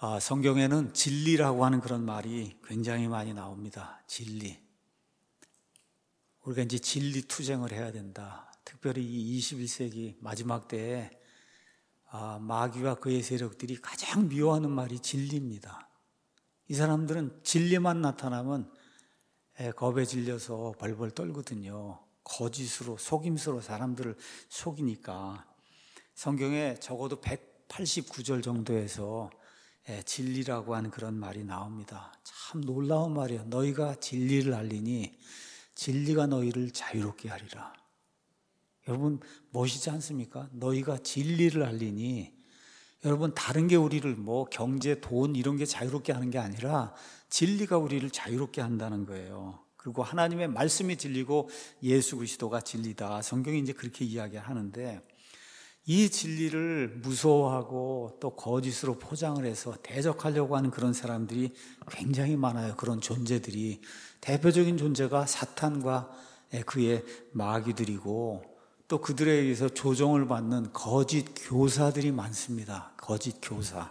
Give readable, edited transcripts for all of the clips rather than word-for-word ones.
성경에는 진리라고 하는 그런 말이 굉장히 많이 나옵니다. 진리. 우리가 이제 진리 투쟁을 해야 된다. 특별히 이 21세기 마지막 때에 마귀와 그의 세력들이 가장 미워하는 말이 진리입니다. 이 사람들은 진리만 나타나면 겁에 질려서 벌벌 떨거든요. 거짓으로, 속임수로 사람들을 속이니까. 성경에 적어도 189절 정도에서 진리라고 하는 그런 말이 나옵니다. 참 놀라운 말이에요. 너희가 진리를 알리니 진리가 너희를 자유롭게 하리라. 여러분 멋있지 않습니까? 너희가 진리를 알리니, 여러분 다른 게 우리를 경제, 돈 이런 게 자유롭게 하는 게 아니라 진리가 우리를 자유롭게 한다는 거예요. 그리고 하나님의 말씀이 진리고 예수 그리스도가 진리다. 성경이 이제 그렇게 이야기하는데, 이 진리를 무서워하고 또 거짓으로 포장을 해서 대적하려고 하는 그런 사람들이 굉장히 많아요. 그런 존재들이. 대표적인 존재가 사탄과 그의 마귀들이고, 또 그들에 의해서 조종을 받는 거짓 교사들이 많습니다. 거짓 교사.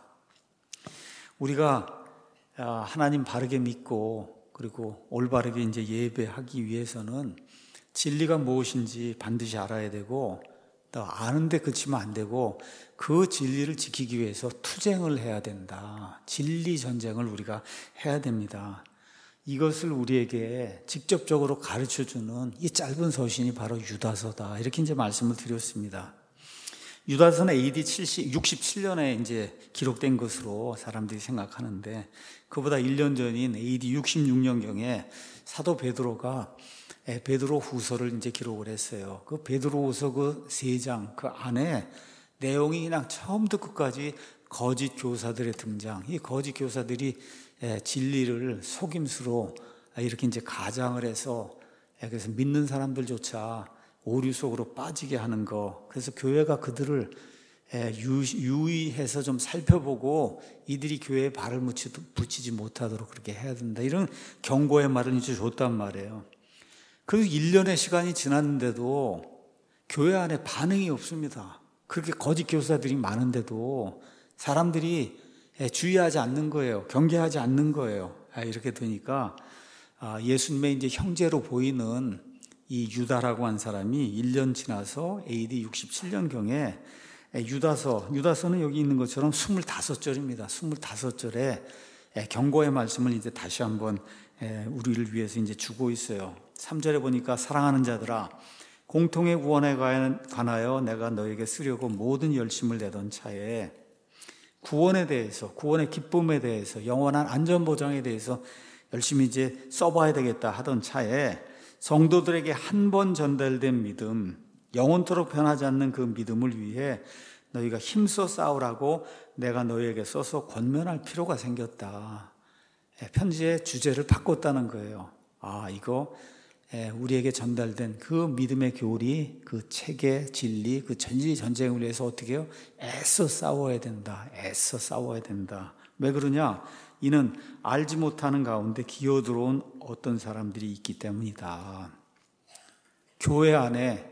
우리가 하나님 바르게 믿고 그리고 올바르게 이제 예배하기 위해서는 진리가 무엇인지 반드시 알아야 되고, 또 아는데 그치면 안 되고, 그 진리를 지키기 위해서 투쟁을 해야 된다. 진리 전쟁을 우리가 해야 됩니다. 이것을 우리에게 직접적으로 가르쳐주는 이 짧은 서신이 바로 유다서다. 이렇게 이제 말씀을 드렸습니다. 유다서는 AD 67년에 이제 기록된 것으로 사람들이 생각하는데, 그보다 1년 전인 AD 66년경에 사도 베드로가 베드로 후서를 이제 기록을 했어요. 그 베드로 후서 그 3장 그 안에 내용이 그냥 처음부터 끝까지 거짓 교사들의 등장. 이 거짓 교사들이 진리를 속임수로 이렇게 이제 가장을 해서, 그래서 믿는 사람들조차 오류 속으로 빠지게 하는 거. 그래서 교회가 그들을 유의해서 좀 살펴보고 이들이 교회에 발을 붙이지 못하도록 그렇게 해야 된다. 이런 경고의 말을 이제 줬단 말이에요. 그리고 1년의 시간이 지났는데도 교회 안에 반응이 없습니다. 그렇게 거짓 교사들이 많은데도 사람들이 주의하지 않는 거예요. 경계하지 않는 거예요. 이렇게 되니까 예수님의 이제 형제로 보이는 이 유다라고 한 사람이 1년 지나서 AD 67년경에 유다서는 여기 있는 것처럼 25절입니다. 25절에 경고의 말씀을 이제 다시 한번 우리를 위해서 이제 주고 있어요. 3절에 보니까 사랑하는 자들아, 공통의 구원에 관하여 내가 너에게 쓰려고 모든 열심을 내던 차에 구원에 대해서, 구원의 기쁨에 대해서, 영원한 안전보장에 대해서 열심히 이제 써봐야 되겠다 하던 차에 성도들에게 한 번 전달된 믿음, 영원토록 변하지 않는 그 믿음을 위해 너희가 힘써 싸우라고 내가 너희에게 써서 권면할 필요가 생겼다. 편지의 주제를 바꿨다는 거예요. 이거 우리에게 전달된 그 믿음의 교리, 그 책의 진리, 그 진리 전쟁을 위해서 어떻게 해요? 애써 싸워야 된다. 애써 싸워야 된다. 왜 그러냐? 이는 알지 못하는 가운데 기어들어온 어떤 사람들이 있기 때문이다. 교회 안에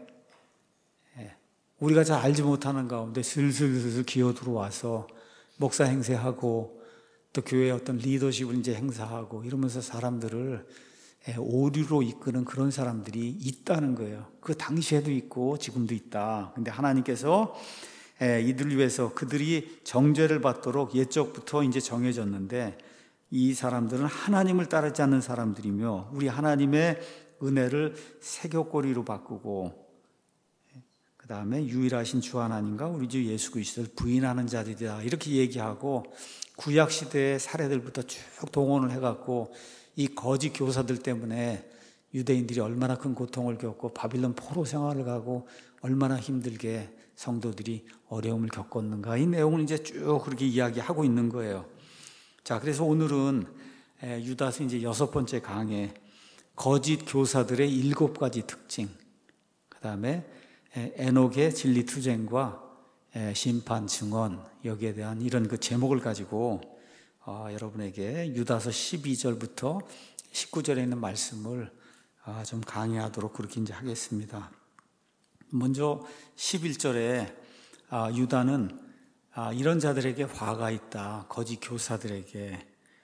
우리가 잘 알지 못하는 가운데 슬슬 기어들어와서 목사 행세하고 또 교회의 어떤 리더십을 이제 행사하고 이러면서 사람들을 오류로 이끄는 그런 사람들이 있다는 거예요. 그 당시에도 있고 지금도 있다. 근데 하나님께서 이들을 위해서 그들이 정죄를 받도록 옛적부터 이제 정해졌는데, 이 사람들은 하나님을 따르지 않는 사람들이며 우리 하나님의 은혜를 세교꼬리로 바꾸고, 그 다음에 유일하신 주 하나님과 우리 주 예수 그리스도를 부인하는 자들이다. 이렇게 얘기하고 구약시대의 사례들부터 쭉 동원을 해갖고 이 거짓 교사들 때문에 유대인들이 얼마나 큰 고통을 겪고 바빌론 포로 생활을 가고 얼마나 힘들게 성도들이 어려움을 겪었는가, 이 내용을 이제 쭉 그렇게 이야기하고 있는 거예요. 자, 그래서 오늘은 유다서 이제 6번째 강의, 거짓 교사들의 7가지 특징, 그 다음에 에녹의 진리 투쟁과 심판 증언, 여기에 대한 이런 그 제목을 가지고 여러분에게 유다서 12절부터 19절에 있는 말씀을 좀 강의하도록 그렇게 이제 하겠습니다. 먼저 11절에 유다는 이런 자들에게 화가 있다. 거짓 교사들에게.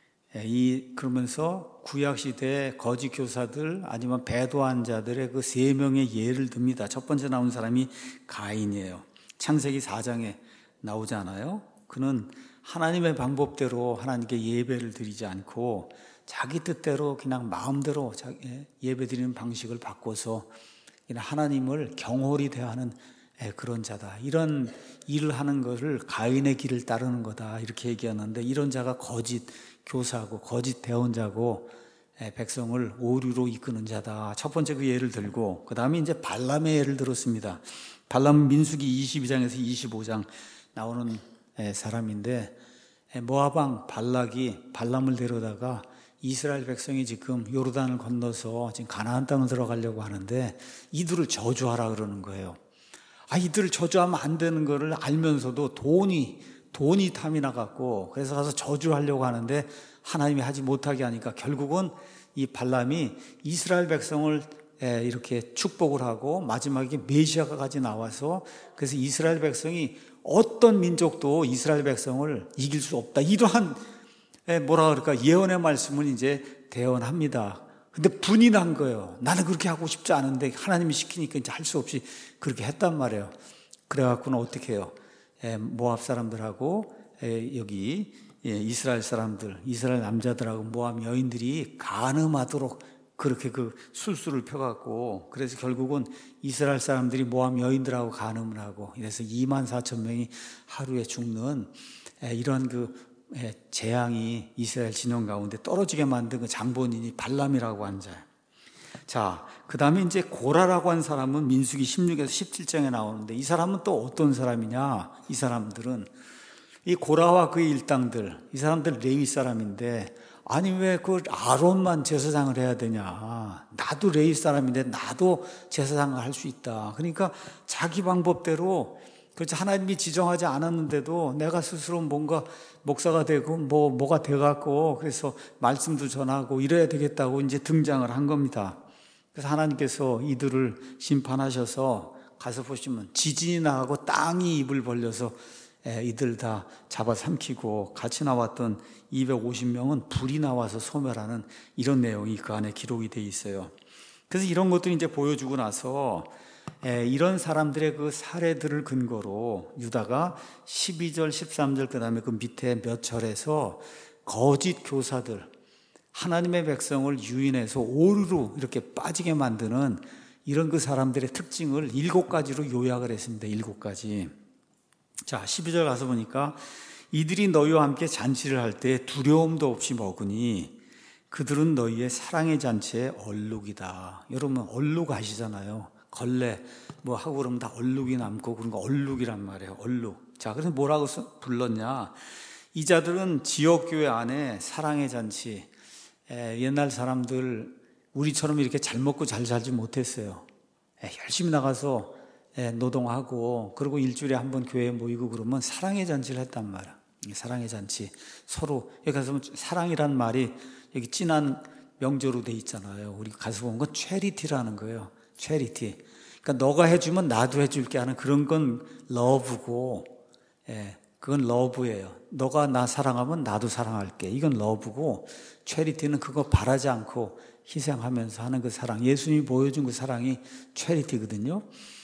그러면서 구약시대 거짓 교사들 아니면 배도한 자들의 그 세 명의 예를 듭니다. 첫 번째 나온 사람이 가인이에요. 창세기 4장에 나오잖아요. 그는 하나님의 방법대로 하나님께 예배를 드리지 않고 자기 뜻대로 그냥 마음대로 예배 드리는 방식을 바꿔서 하나님을 경홀히 대하는 그런 자다. 이런 일을 하는 것을 가인의 길을 따르는 거다. 이렇게 얘기하는데 이런 자가 거짓 교사고 거짓 대언자고 백성을 오류로 이끄는 자다. 첫 번째 그 예를 들고 그 다음에 이제 발람의 예를 들었습니다. 발람 민수기 22장에서 25장 나오는 사람인데 모압 왕 발락이 발람을 데려다가 이스라엘 백성이 지금 요르단을 건너서 지금 가나안 땅을 들어가려고 하는데 이들을 저주하라 그러는 거예요. 이들을 저주하면 안 되는 거를 알면서도 돈이 탐이 나갖고 그래서 가서 저주하려고 하는데 하나님이 하지 못하게 하니까 결국은 이 발람이 이스라엘 백성을 이렇게 축복을 하고 마지막에 메시아가까지 나와서 그래서 이스라엘 백성이 어떤 민족도 이스라엘 백성을 이길 수 없다. 이러한 예언의 말씀을 이제 대언합니다. 근데 분이 난 거예요. 나는 그렇게 하고 싶지 않은데 하나님이 시키니까 이제 할 수 없이 그렇게 했단 말이에요. 그래갖고는 어떻게 해요? 모압 사람들하고 여기 이스라엘 사람들, 이스라엘 남자들하고 모압 여인들이 간음하도록 그렇게 그 술수를 펴갖고 그래서 결국은 이스라엘 사람들이 모압 여인들하고 간음을 하고 이래서 24,000명이 하루에 죽는 이런 그 재앙이 이스라엘 진영 가운데 떨어지게 만든 그 장본인이 발람이라고 하는 자예요. 자, 그 다음에 이제 고라라고 한 사람은 민수기 16에서 17장에 나오는데 이 사람은 또 어떤 사람이냐? 이 사람들은 이 고라와 그의 일당들, 이 사람들 레위 사람인데 아니 왜 그 아론만 제사장을 해야 되냐? 나도 레위 사람인데 나도 제사장을 할 수 있다. 그러니까 자기 방법대로 그렇지 하나님이 지정하지 않았는데도 내가 스스로 뭔가 목사가 되고 뭐가 돼갖고 그래서 말씀도 전하고 이래야 되겠다고 이제 등장을 한 겁니다. 그래서 하나님께서 이들을 심판하셔서 가서 보시면 지진이 나고 땅이 입을 벌려서 이들 다 잡아삼키고 같이 나왔던 250명은 불이 나와서 소멸하는 이런 내용이 그 안에 기록이 돼 있어요. 그래서 이런 것들이 이제 보여주고 나서 이런 사람들의 그 사례들을 근거로 유다가 12절, 13절 그 다음에 그 밑에 몇 절에서 거짓 교사들, 하나님의 백성을 유인해서 오류로 이렇게 빠지게 만드는 이런 그 사람들의 특징을 7가지로 요약을 했습니다. 7가지. 자, 12절 가서 보니까 이들이 너희와 함께 잔치를 할 때 두려움도 없이 먹으니 그들은 너희의 사랑의 잔치의 얼룩이다. 여러분 얼룩 아시잖아요. 걸레 하고 그러면 다 얼룩이 남고 그런 거 얼룩이란 말이에요. 얼룩. 자, 그래서 뭐라고 불렀냐? 이 자들은 지역교회 안에 사랑의 잔치. 옛날 사람들 우리처럼 이렇게 잘 먹고 잘 살지 못했어요. 열심히 나가서 노동하고 그리고 일주일에 한 번 교회에 모이고 그러면 사랑의 잔치를 했단 말이야. 사랑의 잔치. 서로 여기 가서 사랑이란 말이 여기 진한 명조로 돼 있잖아요. 우리 가서 보면 건 체리티라는 거예요. 체리티. 그러니까 너가 해주면 나도 해줄게 하는 그런 건 러브고, 그건 러브예요. 너가 나 사랑하면 나도 사랑할게. 이건 러브고, 체리티는 그거 바라지 않고 희생하면서 하는 그 사랑. 예수님이 보여준 그 사랑이 체리티거든요.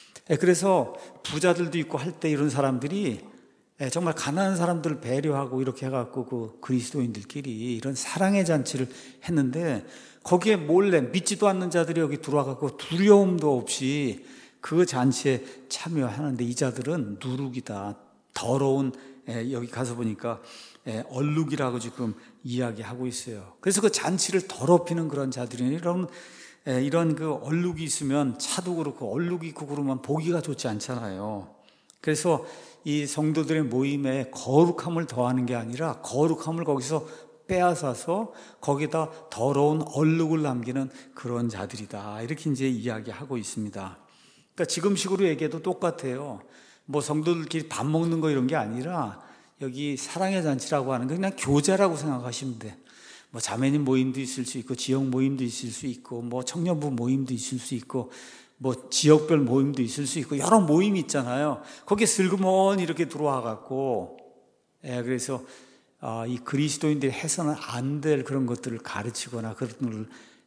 그래서 부자들도 있고 할 때 이런 사람들이 정말 가난한 사람들을 배려하고 이렇게 해갖고 그 그리스도인들끼리 이런 사랑의 잔치를 했는데 거기에 몰래 믿지도 않는 자들이 여기 들어와갖고 두려움도 없이 그 잔치에 참여하는데 이 자들은 누룩이다. 더러운 여기 가서 보니까 얼룩이라고 지금 이야기하고 있어요. 그래서 그 잔치를 더럽히는 그런 자들이 이런 그 얼룩이 있으면 차도 그렇고 얼룩이 있고 그러면 보기가 좋지 않잖아요. 그래서 이 성도들의 모임에 거룩함을 더하는 게 아니라 거룩함을 거기서 빼앗아서 거기다 더러운 얼룩을 남기는 그런 자들이다. 이렇게 이제 이야기하고 있습니다. 그러니까 지금식으로 얘기해도 똑같아요. 성도들끼리 밥 먹는 거 이런 게 아니라 여기 사랑의 잔치라고 하는 거 그냥 교제라고 생각하시면 돼. 자매님 모임도 있을 수 있고 지역 모임도 있을 수 있고 청년부 모임도 있을 수 있고 뭐 지역별 모임도 있을 수 있고 여러 모임이 있잖아요. 거기에 슬그머니 이렇게 들어와 갖고 그래서 이 그리스도인들이 해서는 안 될 그런 것들을 가르치거나 그런 걸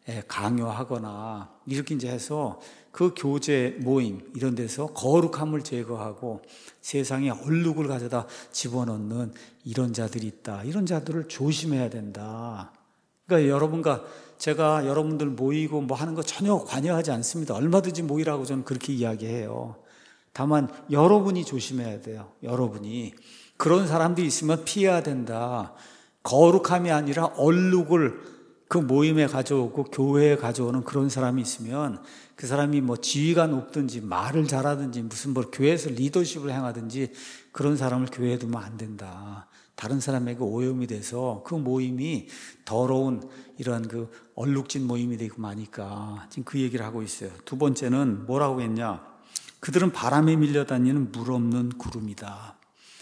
강요하거나 이렇게 이제 해서 그 교제 모임 이런 데서 거룩함을 제거하고 세상에 얼룩을 가져다 집어넣는 이런 자들이 있다. 이런 자들을 조심해야 된다. 그러니까 여러분과 제가 여러분들 모이고 뭐 하는 거 전혀 관여하지 않습니다. 얼마든지 모이라고 저는 그렇게 이야기해요. 다만 여러분이 조심해야 돼요. 여러분이 그런 사람들이 있으면 피해야 된다. 거룩함이 아니라 얼룩을 그 모임에 가져오고 교회에 가져오는 그런 사람이 있으면 그 사람이 뭐 지위가 높든지 말을 잘하든지 무슨 뭐 교회에서 리더십을 행하든지 그런 사람을 교회에 두면 안 된다. 다른 사람에게 오염이 돼서 그 모임이 더러운 이러한 그 얼룩진 모임이 되고 마니까 지금 그 얘기를 하고 있어요. 두 번째는 뭐라고 했냐? 그들은 바람에 밀려다니는 물 없는 구름이다.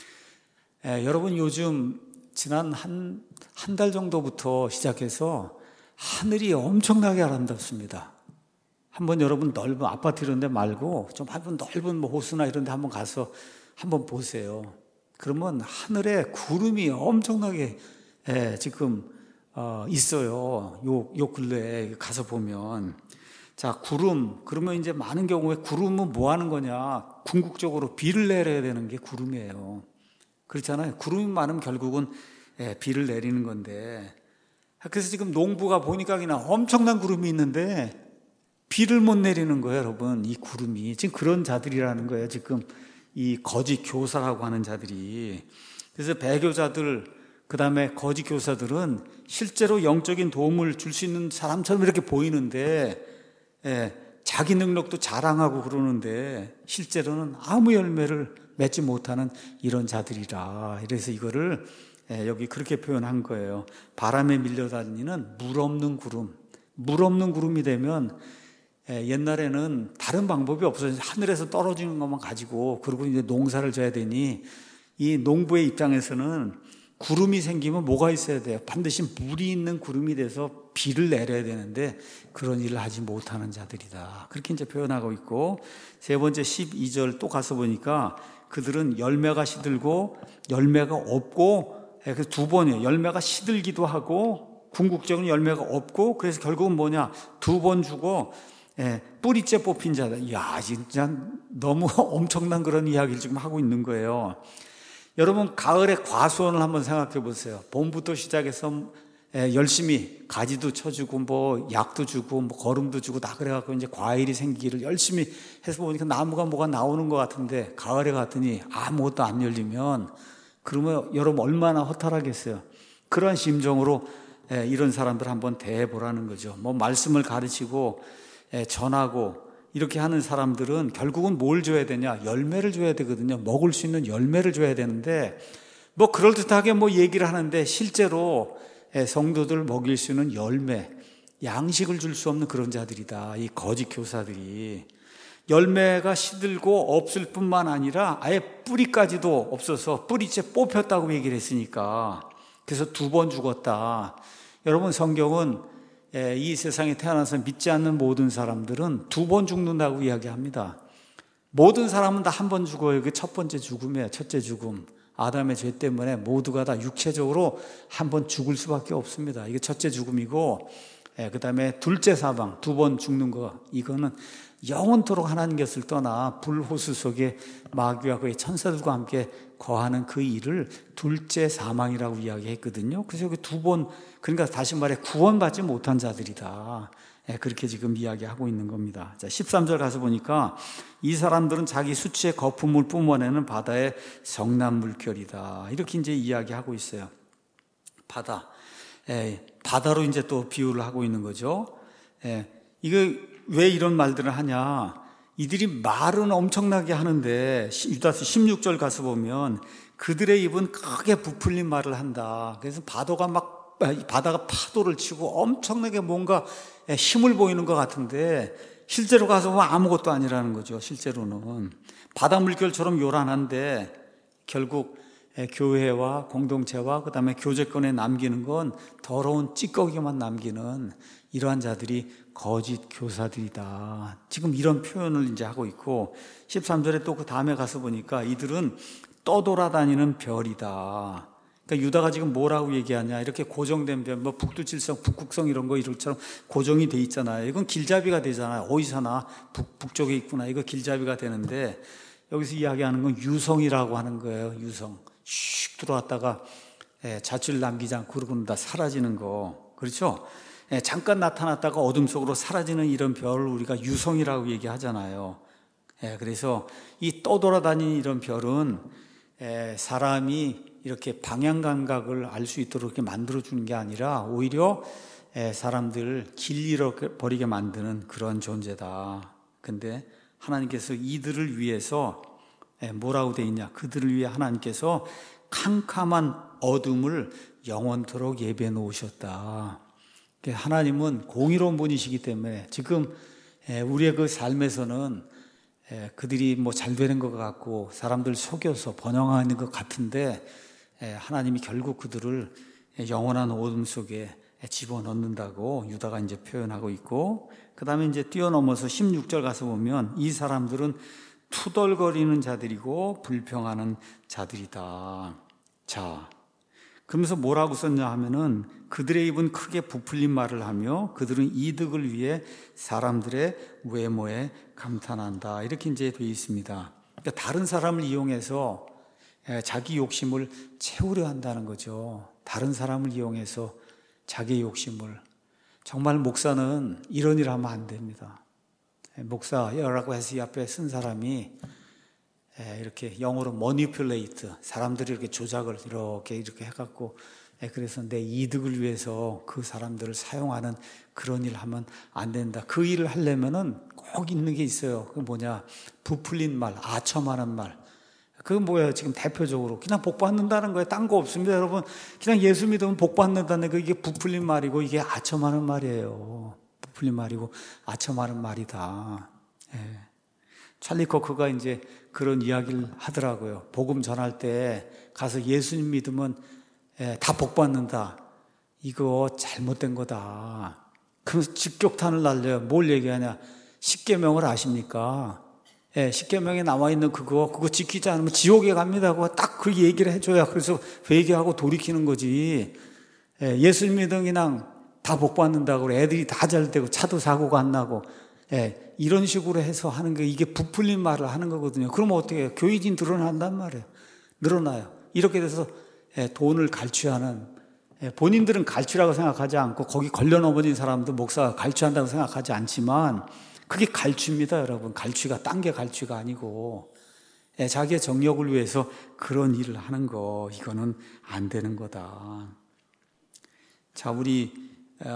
여러분 요즘 지난 한 달 정도부터 시작해서 하늘이 엄청나게 아름답습니다. 한번 여러분 넓은 아파트 이런 데 말고 좀 한번 넓은 뭐 호수나 이런 데 한번 가서 한번 보세요. 그러면 하늘에 구름이 엄청나게 지금 있어요. 요 근래에 가서 보면. 자, 구름. 그러면 이제 많은 경우에 구름은 뭐 하는 거냐? 궁극적으로 비를 내려야 되는 게 구름이에요. 그렇잖아요. 구름이 많으면 결국은 비를 내리는 건데. 그래서 지금 농부가 보니까 그냥 엄청난 구름이 있는데 비를 못 내리는 거예요, 여러분. 이 구름이. 지금 그런 자들이라는 거예요. 지금 이 거짓 교사라고 하는 자들이. 그래서 배교자들, 그 다음에 거짓 교사들은 실제로 영적인 도움을 줄 수 있는 사람처럼 이렇게 보이는데, 자기 능력도 자랑하고 그러는데, 실제로는 아무 열매를 맺지 못하는 이런 자들이라. 그래서 이거를 여기 그렇게 표현한 거예요. 바람에 밀려다니는 물 없는 구름. 물 없는 구름이 되면 옛날에는 다른 방법이 없어요. 하늘에서 떨어지는 것만 가지고 그리고 이제 농사를 져야 되니 이 농부의 입장에서는 구름이 생기면 뭐가 있어야 돼요? 반드시 물이 있는 구름이 돼서 비를 내려야 되는데 그런 일을 하지 못하는 자들이다. 그렇게 이제 표현하고 있고 세 번째 12절 또 가서 보니까 그들은 열매가 시들고 열매가 없고 그래서 두 번이에요. 열매가 시들기도 하고 궁극적인 열매가 없고 그래서 결국은 뭐냐? 두 번 주고 뿌리째 뽑힌 자다. 이야, 진짜 너무 엄청난 그런 이야기를 지금 하고 있는 거예요. 여러분, 가을의 과수원을 한번 생각해 보세요. 봄부터 시작해서 열심히 가지도 쳐주고, 뭐, 약도 주고, 뭐, 거름도 주고, 다 그래갖고 이제 과일이 생기기를 열심히 해서 보니까 나무가 뭐가 나오는 것 같은데, 가을에 갔더니 아무것도 안 열리면, 그러면 여러분 얼마나 허탈하겠어요. 그런 심정으로 이런 사람들 한번 대해보라는 거죠. 뭐, 말씀을 가르치고, 전하고 이렇게 하는 사람들은 결국은 뭘 줘야 되냐? 열매를 줘야 되거든요. 먹을 수 있는 열매를 줘야 되는데 뭐 그럴듯하게 뭐 얘기를 하는데 실제로 성도들 먹일 수 있는 열매, 양식을 줄 수 없는 그런 자들이다. 이 거짓 교사들이. 열매가 시들고 없을 뿐만 아니라 아예 뿌리까지도 없어서 뿌리째 뽑혔다고 얘기를 했으니까 그래서 두 번 죽었다. 여러분 성경은 이 세상에 태어나서 믿지 않는 모든 사람들은 두 번 죽는다고 이야기합니다. 모든 사람은 다 한 번 죽어요. 그 첫 번째 죽음이에요. 첫째 죽음. 아담의 죄 때문에 모두가 다 육체적으로 한 번 죽을 수밖에 없습니다. 이게 첫째 죽음이고 그 다음에 둘째 사망, 두 번 죽는 거. 이거는 영원토록 하나님 곁을 떠나 불호수 속에 마귀와 그의 천사들과 함께 거하는 그 일을 둘째 사망이라고 이야기했거든요. 그래서 여기 두 번, 그러니까 다시 말해 구원받지 못한 자들이다. 그렇게 지금 이야기하고 있는 겁니다. 자, 13절 가서 보니까 이 사람들은 자기 수치의 거품을 뿜어내는 바다의 성난 물결이다. 이렇게 이제 이야기하고 있어요. 바다. 바다로 이제 또 비유를 하고 있는 거죠. 이거 왜 이런 말들을 하냐? 이들이 말은 엄청나게 하는데 유다서 16절 가서 보면 그들의 입은 크게 부풀린 말을 한다. 그래서 바다가 파도를 치고 엄청나게 뭔가 힘을 보이는 것 같은데 실제로 가서 보면 아무것도 아니라는 거죠. 실제로는 바다 물결처럼 요란한데 결국 교회와 공동체와 그다음에 교제권에 남기는 건 더러운 찌꺼기만 남기는 이러한 자들이 거짓 교사들이다. 지금 이런 표현을 이제 하고 있고 13절에 또 그 다음에 가서 보니까 이들은 떠돌아다니는 별이다. 그러니까 유다가 지금 뭐라고 얘기하냐, 이렇게 고정된 별, 뭐 북두칠성, 북극성 이런 거 이런처럼 고정이 돼 있잖아요. 이건 길잡이가 되잖아요. 어디서나 북쪽에 있구나. 이거 길잡이가 되는데 여기서 이야기하는 건 유성이라고 하는 거예요. 유성. 슉 들어왔다가 자취를 남기지 않고 그러고 다 사라지는 거. 그렇죠? 잠깐 나타났다가 어둠 속으로 사라지는 이런 별을 우리가 유성이라고 얘기하잖아요. 그래서 이 떠돌아다니는 이런 별은 사람이 이렇게 방향 감각을 알 수 있도록 이렇게 만들어주는 게 아니라 오히려 사람들을 길 잃어버리게 만드는 그런 존재다. 근데 하나님께서 이들을 위해서 뭐라고 되어 있냐, 그들을 위해 하나님께서 캄캄한 어둠을 영원토록 예비해 놓으셨다. 하나님은 공의로운 분이시기 때문에 지금 우리의 그 삶에서는 그들이 뭐 잘 되는 것 같고 사람들 속여서 번영하는 것 같은데 하나님이 결국 그들을 영원한 어둠 속에 집어넣는다고 유다가 이제 표현하고 있고, 그 다음에 이제 뛰어넘어서 16절 가서 보면 이 사람들은 투덜거리는 자들이고 불평하는 자들이다. 자, 그러면서 뭐라고 썼냐 하면은 그들의 입은 크게 부풀린 말을 하며 그들은 이득을 위해 사람들의 외모에 감탄한다. 이렇게 이제 되어 있습니다. 그러니까 다른 사람을 이용해서 자기 욕심을 채우려 한다는 거죠. 다른 사람을 이용해서 자기 욕심을. 정말 목사는 이런 일 하면 안 됩니다. 목사라고 해서 이 앞에 쓴 사람이 이렇게 영어로 manipulate, 사람들이 이렇게 조작을 이렇게 해갖고 그래서 내 이득을 위해서 그 사람들을 사용하는 그런 일을 하면 안 된다. 그 일을 하려면은 꼭 있는 게 있어요. 그 뭐냐, 부풀린 말, 아첨하는 말. 그건 뭐예요? 지금 대표적으로 그냥 복 받는다는 거예요. 딴 거 없습니다, 여러분. 그냥 예수 믿으면 복 받는다는 거, 이게 부풀린 말이고 이게 아첨하는 말이에요. 부풀린 말이고 아첨하는 말이다. 찰리 코크가 이제 그런 이야기를 하더라고요. 복음 전할 때 가서 예수님 믿으면 다 복 받는다. 이거 잘못된 거다. 그러면서 직격탄을 날려요. 뭘 얘기하냐? 십계명을 아십니까? 십계명에 나와 있는 그거 지키지 않으면 지옥에 갑니다. 그거 딱 그 얘기를 해줘야 그래서 회개하고 돌이키는 거지. 예수님 믿으면 그냥 다 복 받는다고 애들이 다 잘 되고 차도 사고가 안 나고 이런 식으로 해서 하는 게, 이게 부풀린 말을 하는 거거든요. 그러면 어떻게 해요? 교인이 늘어난단 말이에요. 늘어나요. 이렇게 돼서 돈을 갈취하는, 본인들은 갈취라고 생각하지 않고 거기 걸려넘어진 사람도 목사가 갈취한다고 생각하지 않지만 그게 갈취입니다, 여러분. 갈취가 딴 게 갈취가 아니고 자기의 정력을 위해서 그런 일을 하는 거, 이거는 안 되는 거다. 자, 우리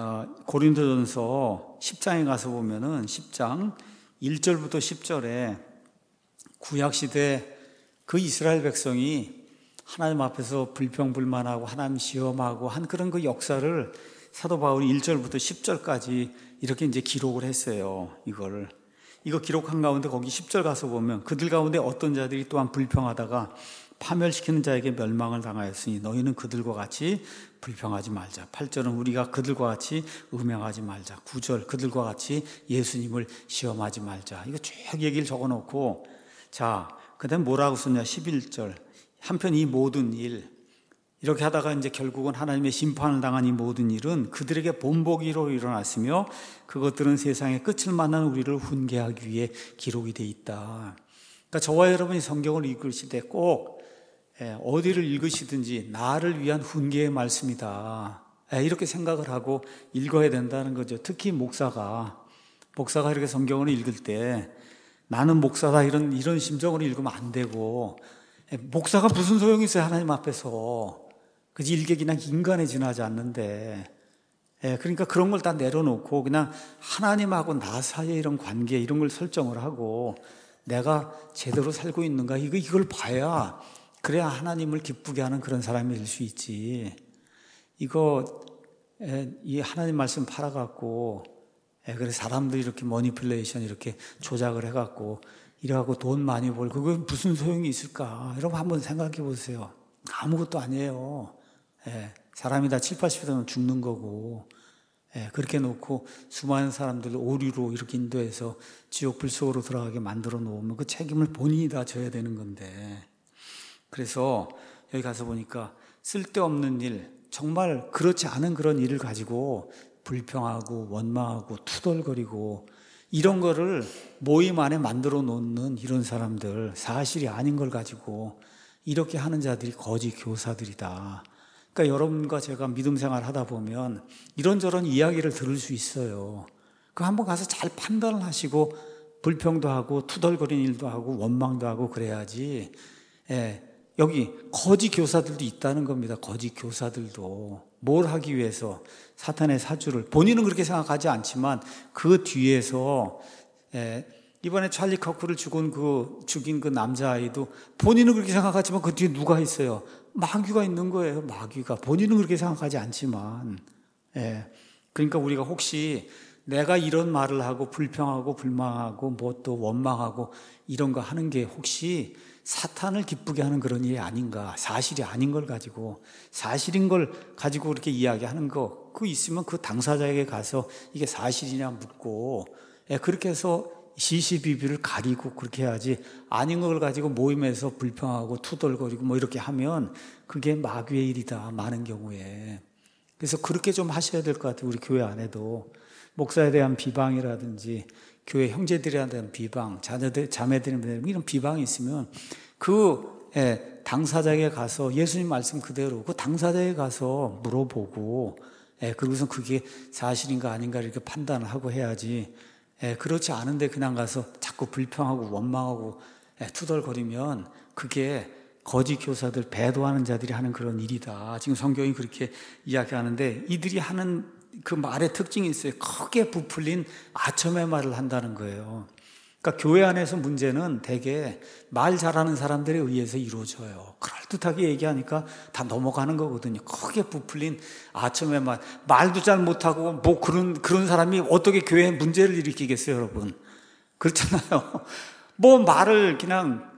고린도전서 10장에 가서 보면은 10장 1절부터 10절에 구약시대 그 이스라엘 백성이 하나님 앞에서 불평불만하고 하나님 시험하고 한 그런 그 역사를 사도 바울이 1절부터 10절까지 이렇게 이제 기록을 했어요. 이거 기록한 가운데 거기 10절 가서 보면 그들 가운데 어떤 자들이 또한 불평하다가 파멸시키는 자에게 멸망을 당하였으니 너희는 그들과 같이 불평하지 말자. 8절은 우리가 그들과 같이 음행하지 말자. 9절 그들과 같이 예수님을 시험하지 말자. 이거 쭉 얘기를 적어놓고, 자, 그 다음에 뭐라고 썼냐? 11절 한편 이 모든 일, 이렇게 하다가 이제 결국은 하나님의 심판을 당한 이 모든 일은 그들에게 본보기로 일어났으며 그것들은 세상의 끝을 만난 우리를 훈계하기 위해 기록이 돼 있다. 그러니까 저와 여러분이 성경을 읽으실 때 꼭 어디를 읽으시든지 나를 위한 훈계의 말씀이다, 이렇게 생각을 하고 읽어야 된다는 거죠. 특히 목사가 이렇게 성경을 읽을 때 나는 목사다 이런 심정으로 읽으면 안 되고, 목사가 무슨 소용이 있어요, 하나님 앞에서. 그지, 이게 그냥 인간에 지나지 않는데. 그러니까 그런 걸 다 내려놓고 그냥 하나님하고 나 사이에 이런 관계, 이런 걸 설정을 하고 내가 제대로 살고 있는가, 이걸 봐야, 그래야 하나님을 기쁘게 하는 그런 사람이 될 수 있지. 이 하나님 말씀 팔아갖고, 그래서 사람들이 이렇게 머니플레이션 이렇게 조작을 해갖고 이래갖고 돈 많이 벌고 그게 무슨 소용이 있을까? 여러분 한번 생각해 보세요. 아무것도 아니에요. 사람이 다 7, 80이 되면 죽는 거고. 그렇게 놓고 수많은 사람들 오류로 이렇게 인도해서 지옥 불 속으로 들어가게 만들어 놓으면 그 책임을 본인이 다 져야 되는 건데, 그래서 여기 가서 보니까 쓸데없는 일, 정말 그렇지 않은 그런 일을 가지고 불평하고 원망하고 투덜거리고 이런 거를 모임 안에 만들어 놓는 이런 사람들, 사실이 아닌 걸 가지고 이렇게 하는 자들이 거짓 교사들이다. 그러니까 여러분과 제가 믿음 생활 하다 보면 이런저런 이야기를 들을 수 있어요. 그 한번 가서 잘 판단을 하시고 불평도 하고 투덜거리는 일도 하고 원망도 하고 그래야지. 여기 거짓 교사들도 있다는 겁니다. 거짓 교사들도 뭘 하기 위해서 사탄의 사주를, 본인은 그렇게 생각하지 않지만 그 뒤에서 이번에 찰리 커크를 죽인 그 남자아이도 본인은 그렇게 생각하지만 그 뒤에 누가 있어요? 마귀가 있는 거예요. 마귀가. 본인은 그렇게 생각하지 않지만. 그러니까 우리가 혹시 내가 이런 말을 하고 불평하고 불망하고 뭐 또 원망하고 이런 거 하는 게 혹시 사탄을 기쁘게 하는 그런 일이 아닌가, 사실이 아닌 걸 가지고, 사실인 걸 가지고 그렇게 이야기하는 거, 그거 있으면 그 당사자에게 가서 이게 사실이냐 묻고, 그렇게 해서 시시비비를 가리고 그렇게 해야지, 아닌 걸 가지고 모임에서 불평하고 투덜거리고 뭐 이렇게 하면 그게 마귀의 일이다, 많은 경우에. 그래서 그렇게 좀 하셔야 될 것 같아요. 우리 교회 안에도 목사에 대한 비방이라든지 교회 형제들에 대한 비방, 자매들에 대한 이런 비방이 있으면 그 당사자에게 가서 예수님 말씀 그대로 그 당사자에게 가서 물어보고, 그러고서 그게 사실인가 아닌가 이렇게 판단을 하고 해야지. 그렇지 않은데 그냥 가서 자꾸 불평하고 원망하고 투덜거리면 그게 거짓 교사들, 배도하는 자들이 하는 그런 일이다. 지금 성경이 그렇게 이야기하는데, 이들이 하는 그 말의 특징이 있어요. 크게 부풀린 아첨의 말을 한다는 거예요. 그러니까 교회 안에서 문제는 대개 말 잘하는 사람들에 의해서 이루어져요. 그럴듯하게 얘기하니까 다 넘어가는 거거든요. 크게 부풀린 아첨의 말. 말도 잘 못하고 뭐 그런 사람이 어떻게 교회에 문제를 일으키겠어요, 여러분? 그렇잖아요. 뭐 말을 그냥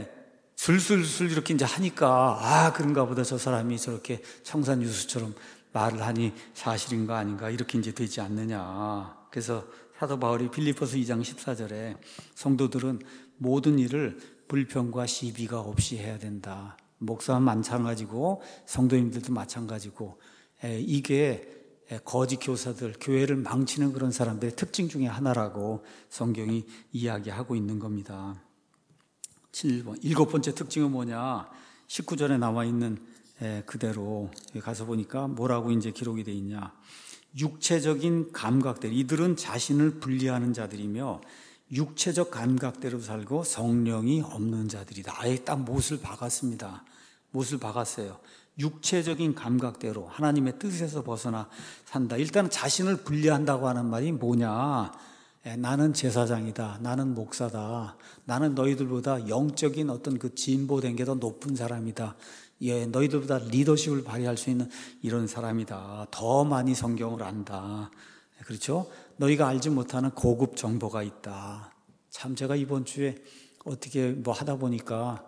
술술술 이렇게 이제 하니까 그런가 보다, 저 사람이 저렇게 청산유수처럼 말을 하니 사실인가 아닌가 이렇게 이제 되지 않느냐. 그래서 사도 바울이 빌립보서 2장 14절에 성도들은 모든 일을 불평과 시비가 없이 해야 된다. 목사는 마찬가지고 성도님들도 마찬가지고, 이게 거짓 교사들, 교회를 망치는 그런 사람들의 특징 중에 하나라고 성경이 이야기하고 있는 겁니다. 7번, 일곱 번째 특징은 뭐냐? 19절에 나와 있는 그대로 가서 보니까 뭐라고 이제 기록이 되어 있냐? 육체적인 감각들, 이들은 자신을 분리하는 자들이며 육체적 감각대로 살고 성령이 없는 자들이다. 아예 딱 못을 박았습니다. 못을 박았어요. 육체적인 감각대로 하나님의 뜻에서 벗어나 산다. 일단 자신을 분리한다고 하는 말이 뭐냐? 나는 제사장이다. 나는 목사다. 나는 너희들보다 영적인 어떤 그 진보된 게 더 높은 사람이다. 너희들보다 리더십을 발휘할 수 있는 이런 사람이다. 더 많이 성경을 안다. 그렇죠? 너희가 알지 못하는 고급 정보가 있다. 참, 제가 이번 주에 어떻게 뭐 하다 보니까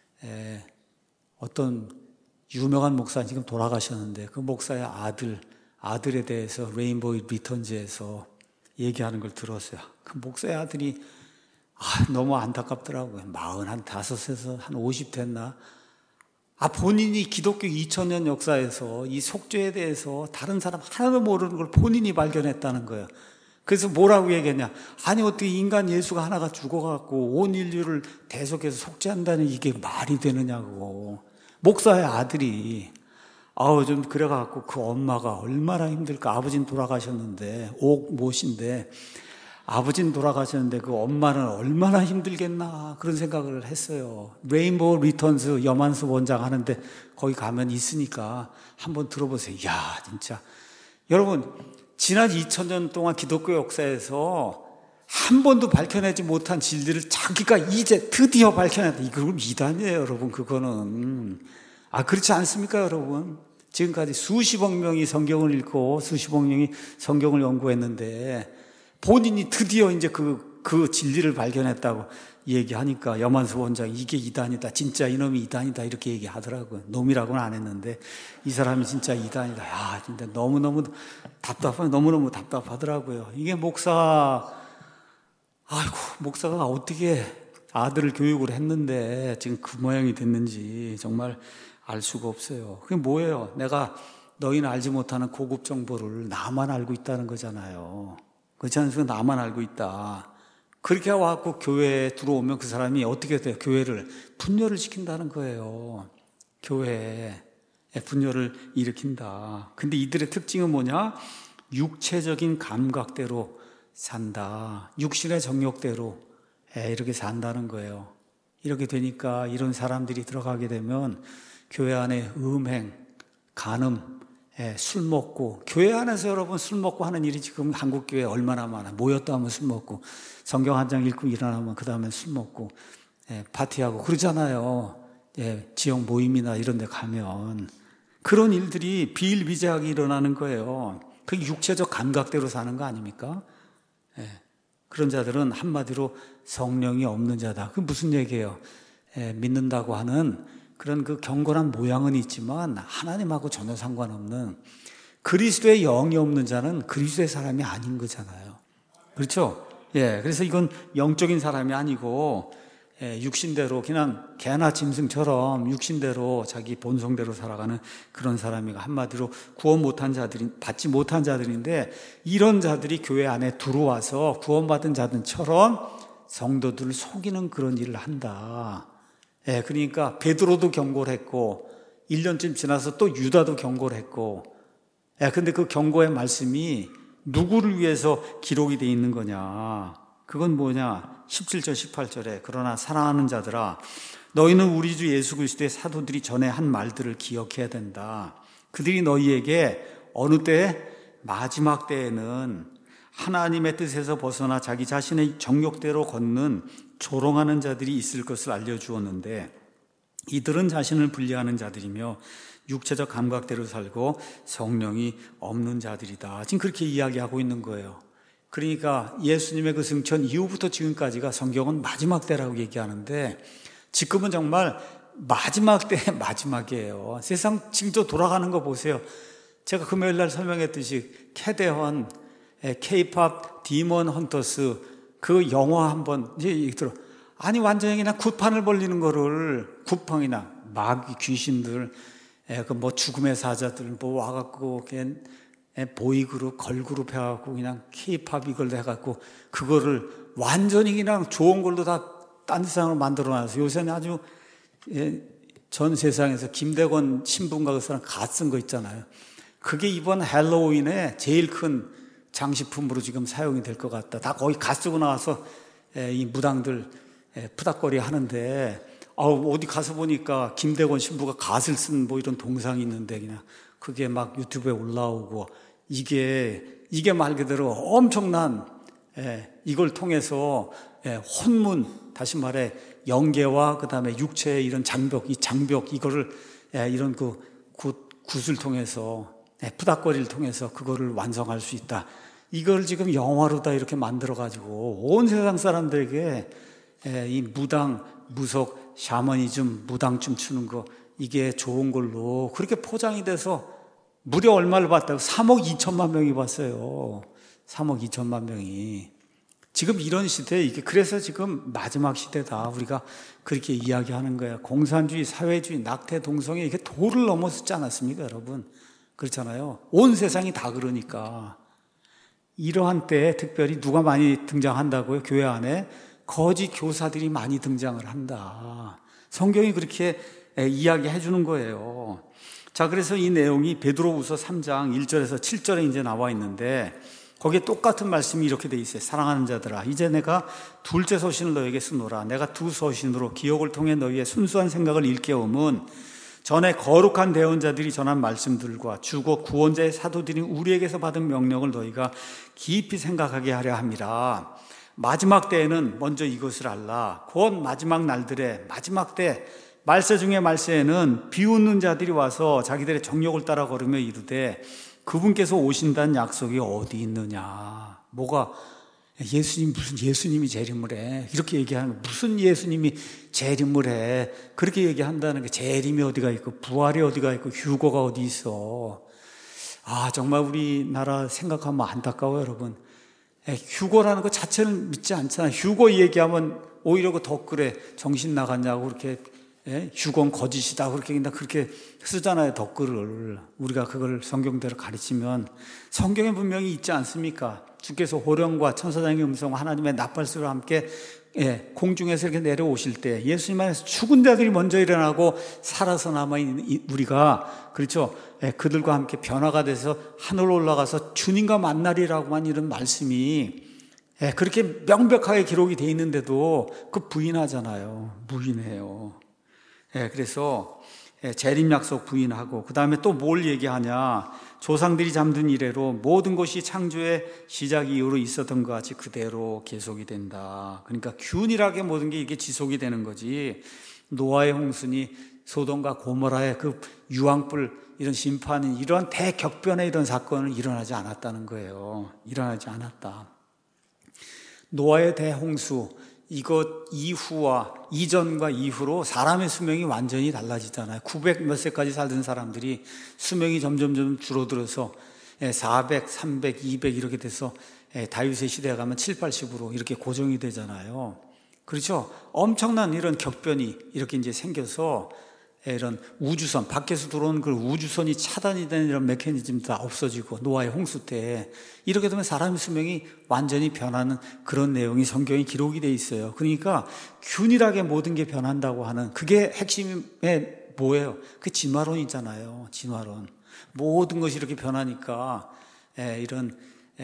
어떤 유명한 목사 지금 돌아가셨는데, 그 목사의 아들에 대해서 레인보우 리턴즈에서 얘기하는 걸 들었어요. 그 목사의 아들이 너무 안타깝더라고요. 45에서 한 50 됐나? 본인이 기독교 2000년 역사에서 이 속죄에 대해서 다른 사람 하나도 모르는 걸 본인이 발견했다는 거예요. 그래서 뭐라고 얘기했냐? 아니, 어떻게 인간 예수가 하나가 죽어갖고 온 인류를 대속해서 속죄한다는 이게 말이 되느냐고. 목사의 아들이. 좀 그래갖고 그 엄마가 얼마나 힘들까. 아버지는 돌아가셨는데, 모신데, 아버지는 돌아가셨는데 그 엄마는 얼마나 힘들겠나, 그런 생각을 했어요. 레인보우 리턴즈 염한수 원장 하는데 거기 가면 있으니까 한번 들어보세요. 이야, 진짜. 여러분, 지난 2000년 동안 기독교 역사에서 한 번도 밝혀내지 못한 진리를 자기가 이제 드디어 밝혀냈다. 이거 이단이에요, 여러분. 그거는. 그렇지 않습니까, 여러분? 지금까지 수십억 명이 성경을 읽고 수십억 명이 성경을 연구했는데 본인이 드디어 이제 그 그 진리를 발견했다고 얘기하니까 염한수 원장이 이게 이단이다, 진짜 이놈이 이단이다 이렇게 얘기하더라고요. 놈이라고는 안 했는데 이 사람이 진짜 이단이다. 야, 진짜 너무너무 답답하더라고요. 이게 목사가 어떻게 아들을 교육을 했는데 지금 그 모양이 됐는지 정말 알 수가 없어요. 그게 뭐예요? 내가 너희는 알지 못하는 고급 정보를 나만 알고 있다는 거잖아요. 그렇지 않습니까? 나만 알고 있다. 그렇게 와갖고 교회에 들어오면 그 사람이 어떻게 돼요? 교회를 분열을 시킨다는 거예요. 교회에 분열을 일으킨다. 근데 이들의 특징은 뭐냐? 육체적인 감각대로 산다. 육신의 정욕대로 이렇게 산다는 거예요. 이렇게 되니까 이런 사람들이 들어가게 되면 교회 안에 음행, 간음, 술 먹고, 교회 안에서 여러분 술 먹고 하는 일이 지금 한국교회에 얼마나 많아. 모였다 하면 술 먹고, 성경 한 장 읽고 일어나면 그 다음에 술 먹고, 파티하고 그러잖아요. 지역 모임이나 이런 데 가면. 그런 일들이 비일비재하게 일어나는 거예요. 그게 육체적 감각대로 사는 거 아닙니까? 그런 자들은 한마디로 성령이 없는 자다. 그게 무슨 얘기예요? 믿는다고 하는 그런 그 경건한 모양은 있지만 하나님하고 전혀 상관없는, 그리스도의 영이 없는 자는 그리스도의 사람이 아닌 거잖아요. 그렇죠? 그래서 이건 영적인 사람이 아니고 육신대로 그냥 개나 짐승처럼 육신대로 자기 본성대로 살아가는 그런 사람이, 한마디로 구원 못한 자들이, 받지 못한 자들인데, 이런 자들이 교회 안에 들어와서 구원받은 자들처럼 성도들을 속이는 그런 일을 한다. 그러니까 베드로도 경고를 했고 1년쯤 지나서 또 유다도 경고를 했고, 근데 그 경고의 말씀이 누구를 위해서 기록이 되어 있는 거냐? 그건 뭐냐? 17절 18절에 그러나 사랑하는 자들아 너희는 우리 주 예수 그리스도의 사도들이 전에 한 말들을 기억해야 된다. 그들이 너희에게 어느 때에? 마지막 때에는 하나님의 뜻에서 벗어나 자기 자신의 정욕대로 걷는 조롱하는 자들이 있을 것을 알려주었는데, 이들은 자신을 분리하는 자들이며 육체적 감각대로 살고 성령이 없는 자들이다. 지금 그렇게 이야기하고 있는 거예요. 그러니까 예수님의 그 승천 이후부터 지금까지가 성경은 마지막 때라고 얘기하는데, 지금은 정말 마지막 때의 마지막이에요. 세상 지금 돌아가는 거 보세요. 제가 금요일 날 설명했듯이 캐대헌, K-팝 디먼 헌터스 그 영화 한번 들어. 아니 완전히 그냥 굿판을 벌리는 거를, 굿팡이나 마귀 귀신들, 그 뭐 죽음의 사자들 뭐 와갖고 그냥 보이그룹, 걸그룹 해갖고 그냥 K-팝 이걸 해갖고 그거를 완전히 그냥 좋은 걸로 다 딴 세상으로 만들어놔서 요새는 아주 전 세상에서 김대건 신부인가 그 사람 갓 쓴 거 있잖아요. 그게 이번 헬로윈에 제일 큰 장식품으로 지금 사용이 될 것 같다. 다 거기 갓 쓰고 나와서 이 무당들 푸닥거리 하는데, 어디 가서 보니까 김대건 신부가 갓을 쓴 뭐 이런 동상이 있는데 그냥 그게 막 유튜브에 올라오고, 이게 말 그대로 엄청난, 이걸 통해서 혼문, 다시 말해 영계와 그 다음에 육체의 이런 장벽, 이 장벽 이거를 이런 그 굿을 통해서, 푸닥거리를 통해서 그거를 완성할 수 있다. 이걸 지금 영화로 다 이렇게 만들어가지고 온 세상 사람들에게 이 무당, 무속, 샤머니즘, 무당춤 추는 거 이게 좋은 걸로 그렇게 포장이 돼서 무려 얼마를 봤다고? 3억 2천만 명이 봤어요. 3억 2천만 명이. 지금 이런 시대에 이게, 그래서 지금 마지막 시대다. 우리가 그렇게 이야기하는 거야. 공산주의, 사회주의, 낙태, 동성애, 이게 도를 넘어섰지 않았습니까, 여러분? 그렇잖아요. 온 세상이 다 그러니까. 이러한 때에 특별히 누가 많이 등장한다고요? 교회 안에 거짓 교사들이 많이 등장을 한다. 성경이 그렇게 이야기해 주는 거예요. 자, 그래서 이 내용이 베드로후서 3장 1절에서 7절에 이제 나와 있는데, 거기에 똑같은 말씀이 이렇게 돼 있어요. 사랑하는 자들아, 이제 내가 둘째 서신을 너에게 쓰노라. 내가 두 서신으로 기억을 통해 너희의 순수한 생각을 일깨움은 전에 거룩한 대언자들이 전한 말씀들과 주고 구원자의 사도들이 우리에게서 받은 명령을 너희가 깊이 생각하게 하려 함이라. 마지막 때에는 먼저 이것을 알라. 곧 마지막 날들에, 마지막 때 말세 중에 말세에는 비웃는 자들이 와서 자기들의 정욕을 따라 걸으며 이르되 그분께서 오신다는 약속이 어디 있느냐. 뭐가? 예수님 무슨 예수님이 재림을 해? 이렇게 얘기하는 거. 무슨 예수님이 재림을 해? 그렇게 얘기한다는 게 재림이 어디가 있고 부활이 어디가 있고 휴거가 어디 있어? 정말 우리나라 생각하면 안타까워요, 여러분. 휴거라는 것 자체는 믿지 않잖아요. 휴거 얘기하면 오히려 그 덧글에 정신 나갔냐고 그렇게 휴거는 거짓이다 그렇게 쓰잖아요, 덧글을. 우리가 그걸 성경대로 가르치면 성경에 분명히 있지 않습니까? 주께서 호령과 천사장의 음성 하나님의 나팔소리와 함께 공중에서 이렇게 내려오실 때 예수님 안에서 죽은 자들이 먼저 일어나고 살아서 남아있는 우리가, 그렇죠, 그들과 함께 변화가 돼서 하늘로 올라가서 주님과 만나리라고만 이런 말씀이 그렇게 명백하게 기록이 돼 있는데도 그 부인하잖아요. 부인해요. 그래서 재림 약속 부인하고, 그 다음에 또 뭘 얘기하냐? 조상들이 잠든 이래로 모든 것이 창조의 시작 이후로 있었던 것 같이 그대로 계속이 된다. 그러니까 균일하게 모든 게 이게 지속이 되는 거지. 노아의 홍수니 소돔과 고모라의 그 유황불 이런 심판은 이러한 대격변의 이런 사건은 일어나지 않았다는 거예요. 일어나지 않았다. 노아의 대홍수, 이것 이후와 이전과 이후로 사람의 수명이 완전히 달라지잖아요. 900 몇 세까지 살던 사람들이 수명이 점점 줄어들어서 400, 300, 200 이렇게 돼서 다윗의 시대에 가면 7, 80으로 이렇게 고정이 되잖아요. 그렇죠? 엄청난 이런 격변이 이렇게 이제 생겨서 이런 우주선, 밖에서 들어오는 그 우주선이 차단이 되는 이런 메커니즘도 다 없어지고, 노아의 홍수 때 이렇게 되면 사람의 수명이 완전히 변하는 그런 내용이 성경에 기록이 돼 있어요. 그러니까 균일하게 모든 게 변한다고 하는 그게 핵심에 뭐예요? 그 진화론이잖아요. 진화론. 모든 것이 이렇게 변하니까 이런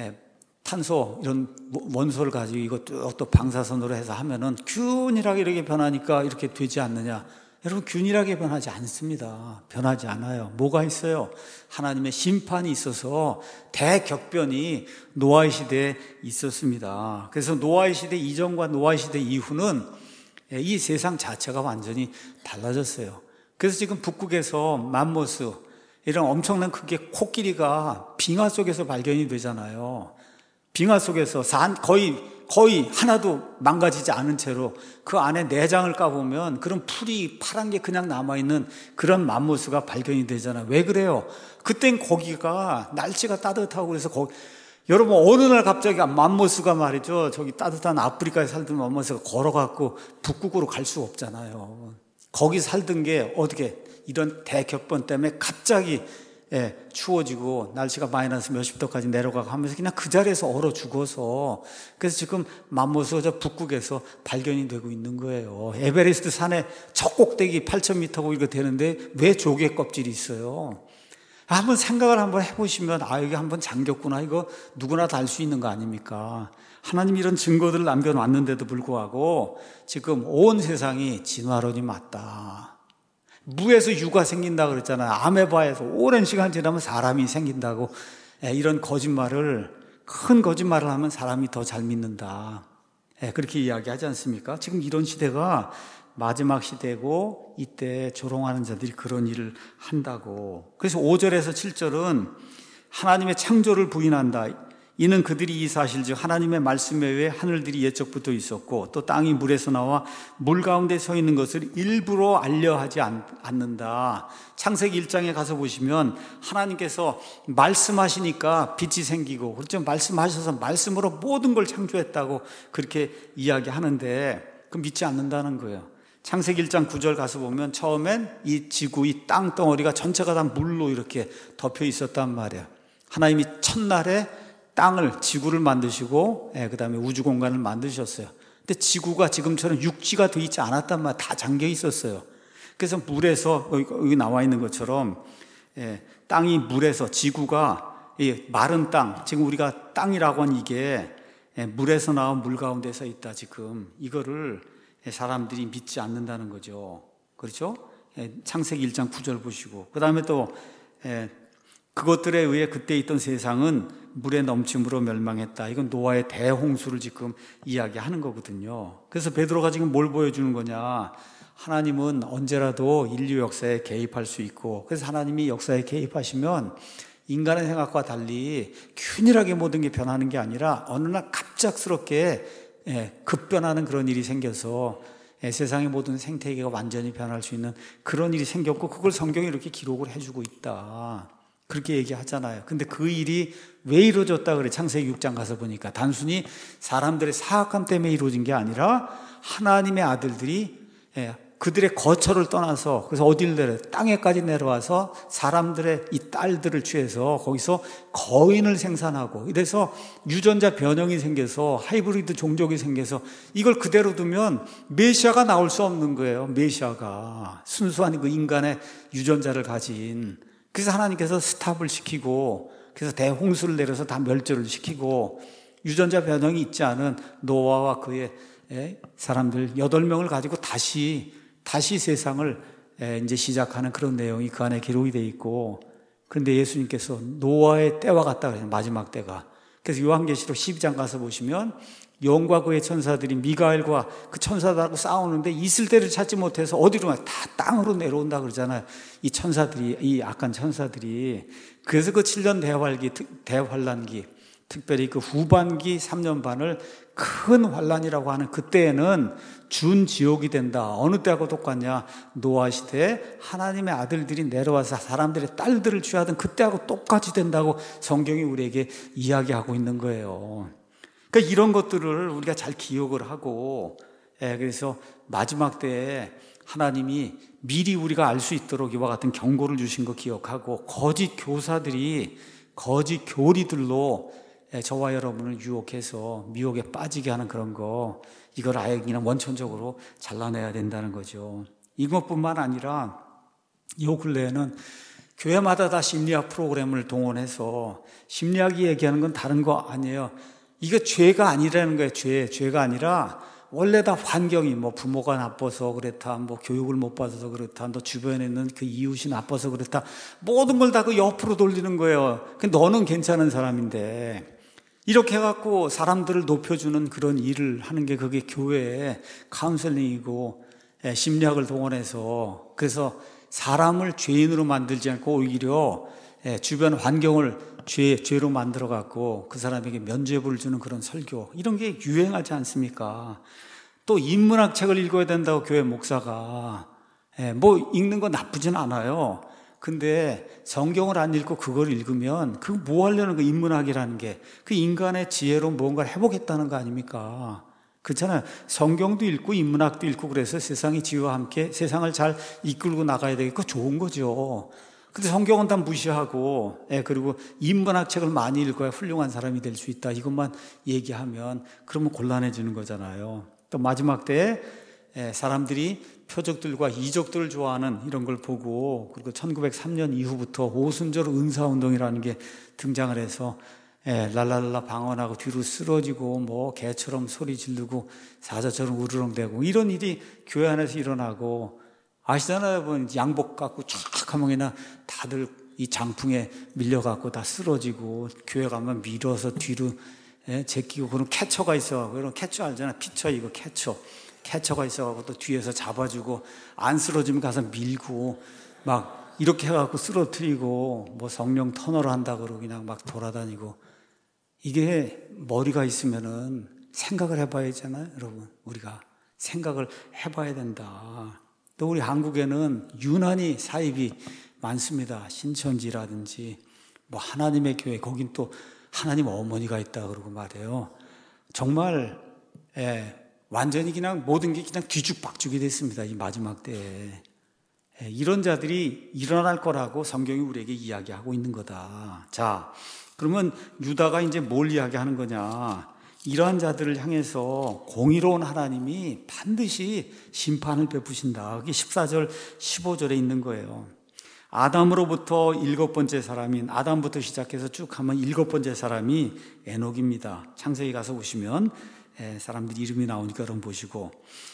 탄소 이런 원소를 가지고 이것도 또 방사선으로 해서 하면은 균일하게 이렇게 변하니까 이렇게 되지 않느냐? 여러분, 균일하게 변하지 않습니다. 변하지 않아요. 뭐가 있어요? 하나님의 심판이 있어서 대격변이 노아의 시대에 있었습니다. 그래서 노아의 시대 이전과 노아의 시대 이후는 이 세상 자체가 완전히 달라졌어요. 그래서 지금 북극에서 맘모스 이런 엄청난 크기의 코끼리가 빙하 속에서 발견이 되잖아요. 빙하 속에서 거의 하나도 망가지지 않은 채로 그 안에 내장을 까보면 그런 풀이 파란 게 그냥 남아있는 그런 맘모스가 발견이 되잖아요. 왜 그래요? 그땐 거기가 날씨가 따뜻하고 그래서 여러분 어느 날 갑자기 맘모스가 말이죠, 저기 따뜻한 아프리카에 살던 맘모스가 걸어갖고 북극으로 갈 수 없잖아요. 거기 살던 게 어떻게 이런 대격변 때문에 갑자기 추워지고 날씨가 마이너스 몇십 도까지 내려가고 하면서 그냥 그 자리에서 얼어 죽어서, 그래서 지금 맘모스가 저 북극에서 발견이 되고 있는 거예요. 에베레스트 산에 저 꼭대기 8,000m고 이거 되는데 왜 조개 껍질이 있어요? 한번 생각을 한번 해보시면 여기 한번 잠겼구나, 이거 누구나 다 알 수 있는 거 아닙니까? 하나님이 이런 증거들을 남겨놨는데도 불구하고 지금 온 세상이 진화론이 맞다. 무에서 유가 생긴다 그랬잖아요. 아메바에서 오랜 시간 지나면 사람이 생긴다고. 이런 거짓말을, 큰 거짓말을 하면 사람이 더 잘 믿는다. 그렇게 이야기하지 않습니까? 지금 이런 시대가 마지막 시대고 이때 조롱하는 자들이 그런 일을 한다고. 그래서 5절에서 7절은 하나님의 창조를 부인한다. 이는 그들이 이 사실즉 하나님의 말씀에 의해 하늘들이 예적부터 있었고 또 땅이 물에서 나와 물 가운데 서 있는 것을 일부러 알려하지 않는다. 창세기 1장에 가서 보시면 하나님께서 말씀하시니까 빛이 생기고, 그렇죠? 말씀하셔서 말씀으로 모든 걸 창조했다고 그렇게 이야기하는데 그 믿지 않는다는 거예요. 창세기 1장 9절 가서 보면 처음엔 이 지구, 이 땅덩어리가 전체가 다 물로 이렇게 덮여 있었단 말이에요. 하나님이 첫날에 땅을, 지구를 만드시고 그 다음에 우주 공간을 만드셨어요. 근데 지구가 지금처럼 육지가 돼 있지 않았단 말이에요. 다 잠겨 있었어요. 그래서 물에서 여기 나와 있는 것처럼 땅이 물에서, 지구가 마른 땅, 지금 우리가 땅이라고 하는 이게 물에서 나온 물 가운데서 있다. 지금 이거를 사람들이 믿지 않는다는 거죠. 그렇죠? 창세기 1장 9절 보시고, 그 다음에 또 그것들에 의해 그때 있던 세상은 물에 넘침으로 멸망했다. 이건 노아의 대홍수를 지금 이야기하는 거거든요. 그래서 베드로가 지금 뭘 보여주는 거냐? 하나님은 언제라도 인류 역사에 개입할 수 있고, 그래서 하나님이 역사에 개입하시면 인간의 생각과 달리 균일하게 모든 게 변하는 게 아니라 어느 날 갑작스럽게 급변하는 그런 일이 생겨서 세상의 모든 생태계가 완전히 변할 수 있는 그런 일이 생겼고, 그걸 성경이 이렇게 기록을 해주고 있다, 그렇게 얘기하잖아요. 근데 그 일이 왜 이루어졌다 그래? 창세기 6장 가서 보니까 단순히 사람들의 사악함 때문에 이루어진 게 아니라 하나님의 아들들이 그들의 거처를 떠나서, 그래서 어딜 내려? 땅에까지 내려와서 사람들의 이 딸들을 취해서 거기서 거인을 생산하고, 이래서 유전자 변형이 생겨서 하이브리드 종족이 생겨서 이걸 그대로 두면 메시아가 나올 수 없는 거예요. 메시아가 순수한 그 인간의 유전자를 가진. 그래서 하나님께서 스탑을 시키고, 그래서 대홍수를 내려서 다 멸절을 시키고, 유전자 변형이 있지 않은 노아와 그의 사람들 8명을 가지고 다시 세상을 이제 시작하는 그런 내용이 그 안에 기록이 되어 있고, 그런데 예수님께서 노아의 때와 같다 그래요. 마지막 때가. 그래서 요한계시록 12장 가서 보시면 영과 그의 천사들이 미가엘과 그 천사들하고 싸우는데 있을 데를 찾지 못해서 어디로 가? 다 땅으로 내려온다 그러잖아요. 이 천사들이, 이 악한 천사들이. 그래서 그 7년 대환란기, 특별히 그 후반기 3년 반을 큰 환란이라고 하는 그때에는 준지옥이 된다. 어느 때하고 똑같냐? 노아 시대에 하나님의 아들들이 내려와서 사람들의 딸들을 취하던 그때하고 똑같이 된다고 성경이 우리에게 이야기하고 있는 거예요. 그러니까 이런 것들을 우리가 잘 기억을 하고, 그래서 마지막 때에 하나님이 미리 우리가 알 수 있도록 이와 같은 경고를 주신 거 기억하고, 거짓 교사들이 거짓 교리들로 저와 여러분을 유혹해서 미혹에 빠지게 하는 그런 거, 이걸 아예 그냥 원천적으로 잘라내야 된다는 거죠. 이것뿐만 아니라 요 근래에는 교회마다 다 심리학 프로그램을 동원해서, 심리학이 얘기하는 건 다른 거 아니에요. 이거 죄가 아니라는 거예요. 죄가 아니라 원래 다 환경이, 뭐 부모가 나빠서 그렇다, 뭐 교육을 못 받아서 그렇다, 너 주변에 있는 그 이웃이 나빠서 그렇다, 모든 걸 다 그 옆으로 돌리는 거예요. 너는 괜찮은 사람인데. 이렇게 해갖고 사람들을 높여주는 그런 일을 하는 게 그게 교회의 카운셀링이고, 심리학을 동원해서, 그래서 사람을 죄인으로 만들지 않고 오히려 주변 환경을 죄로 만들어갖고 그 사람에게 면죄부를 주는 그런 설교, 이런 게 유행하지 않습니까? 또 인문학 책을 읽어야 된다고 교회 목사가, 뭐 읽는 거 나쁘진 않아요. 근데 성경을 안 읽고 그걸 읽으면 그거 뭐 하려는 거? 인문학이라는 게 그 인간의 지혜로 뭔가를 해보겠다는 거 아닙니까? 그렇잖아요. 성경도 읽고 인문학도 읽고 그래서 세상의 지혜와 함께 세상을 잘 이끌고 나가야 되겠고 좋은 거죠. 근데 성경은 다 무시하고, 그리고 인문학 책을 많이 읽어야 훌륭한 사람이 될 수 있다, 이것만 얘기하면 그러면 곤란해지는 거잖아요. 또 마지막 때에 사람들이 표적들과 이적들을 좋아하는 이런 걸 보고, 그리고 1903년 이후부터 오순절 은사운동이라는 게 등장을 해서 랄랄라 방언하고 뒤로 쓰러지고 뭐 개처럼 소리 지르고 사자처럼 우르렁대고 이런 일이 교회 안에서 일어나고, 아시잖아요. 여러분, 양복 갖고 쫙 하면이나 다들 이 장풍에 밀려갖고 다 쓰러지고, 교회 가면 밀어서 뒤로 제끼고, 그런 캐쳐가 있어. 그런 캐쳐 알잖아. 피처, 이거 캐쳐가 있어갖고 또 뒤에서 잡아주고, 안 쓰러지면 가서 밀고 막 이렇게 해갖고 쓰러뜨리고, 뭐 성령 터널을 한다 그러고 그냥 막 돌아다니고. 이게 머리가 있으면은 생각을 해봐야 되잖아요. 여러분, 우리가 생각을 해봐야 된다. 또 우리 한국에는 유난히 사입이 많습니다. 신천지라든지 뭐 하나님의 교회, 거긴 또 하나님 어머니가 있다 그러고 말이에요. 정말 완전히 그냥 모든 게 그냥 뒤죽박죽이 됐습니다. 이 마지막 때에. 이런 자들이 일어날 거라고 성경이 우리에게 이야기하고 있는 거다. 자, 그러면 유다가 이제 뭘 이야기하는 거냐? 이러한 자들을 향해서 공의로운 하나님이 반드시 심판을 베푸신다. 그게 14절, 15절에 있는 거예요. 아담으로부터 7번째 사람인, 아담부터 시작해서 쭉 하면 7번째 사람이 에녹입니다. 창세기 가서 보시면 사람들 이름이 나오니까 그럼 보시고,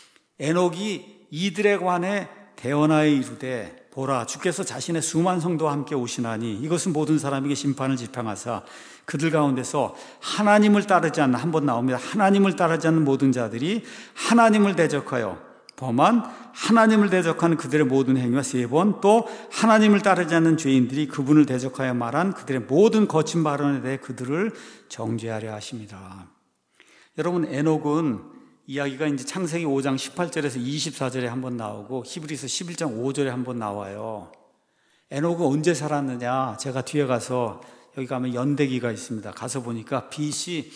에녹이 이들에 관해 대언하여 이르되, 보라, 주께서 자신의 수만 성도와 함께 오시나니 이것은 모든 사람에게 심판을 지팡하사 그들 가운데서 하나님을 따르지 않는, 한번 나옵니다. 하나님을 따르지 않는 모든 자들이 하나님을 대적하여 범한 하나님을 대적하는 그들의 모든 행위와 3번 또 하나님을 따르지 않는 죄인들이 그분을 대적하여 말한 그들의 모든 거친 발언에 대해 그들을 정죄하려 하십니다. 여러분, 에녹은 이야기가 이제 창세기 5장 18절에서 24절에 한번 나오고 히브리서 11장 5절에 한번 나와요. 에녹은 언제 살았느냐? 제가 뒤에 가서 여기 가면 연대기가 있습니다. 가서 보니까 BC